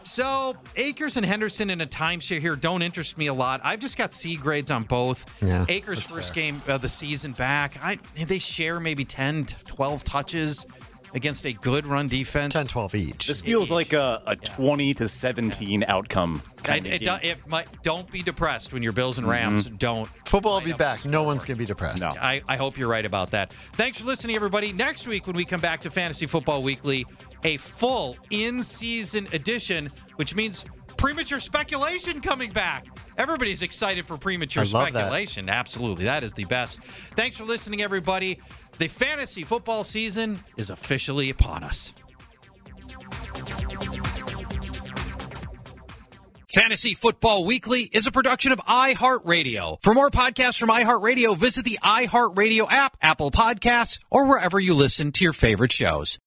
So Akers and Henderson in a timeshare here don't interest me a lot. I've just got C grades on both. Yeah, Akers' that's first fair. game of the season back, I, they share maybe ten, twelve touches against a good run defense. ten, twelve each. This feels like a, a twenty to seventeen outcome kind It, of it, game. do- it might, don't be depressed when your Bills and Rams Mhm. don't. Football will be back. No one's going to be depressed. No. I, I hope you're right about that. Thanks for listening, everybody. Next week, when we come back to Fantasy Football Weekly, a full in-season edition, which means premature speculation coming back. Everybody's excited for premature I love that. speculation. Absolutely. That is the best. Thanks for listening, everybody. The fantasy football season is officially upon us. Fantasy Football Weekly is a production of iHeartRadio. For more podcasts from iHeartRadio, visit the iHeartRadio app, Apple Podcasts, or wherever you listen to your favorite shows.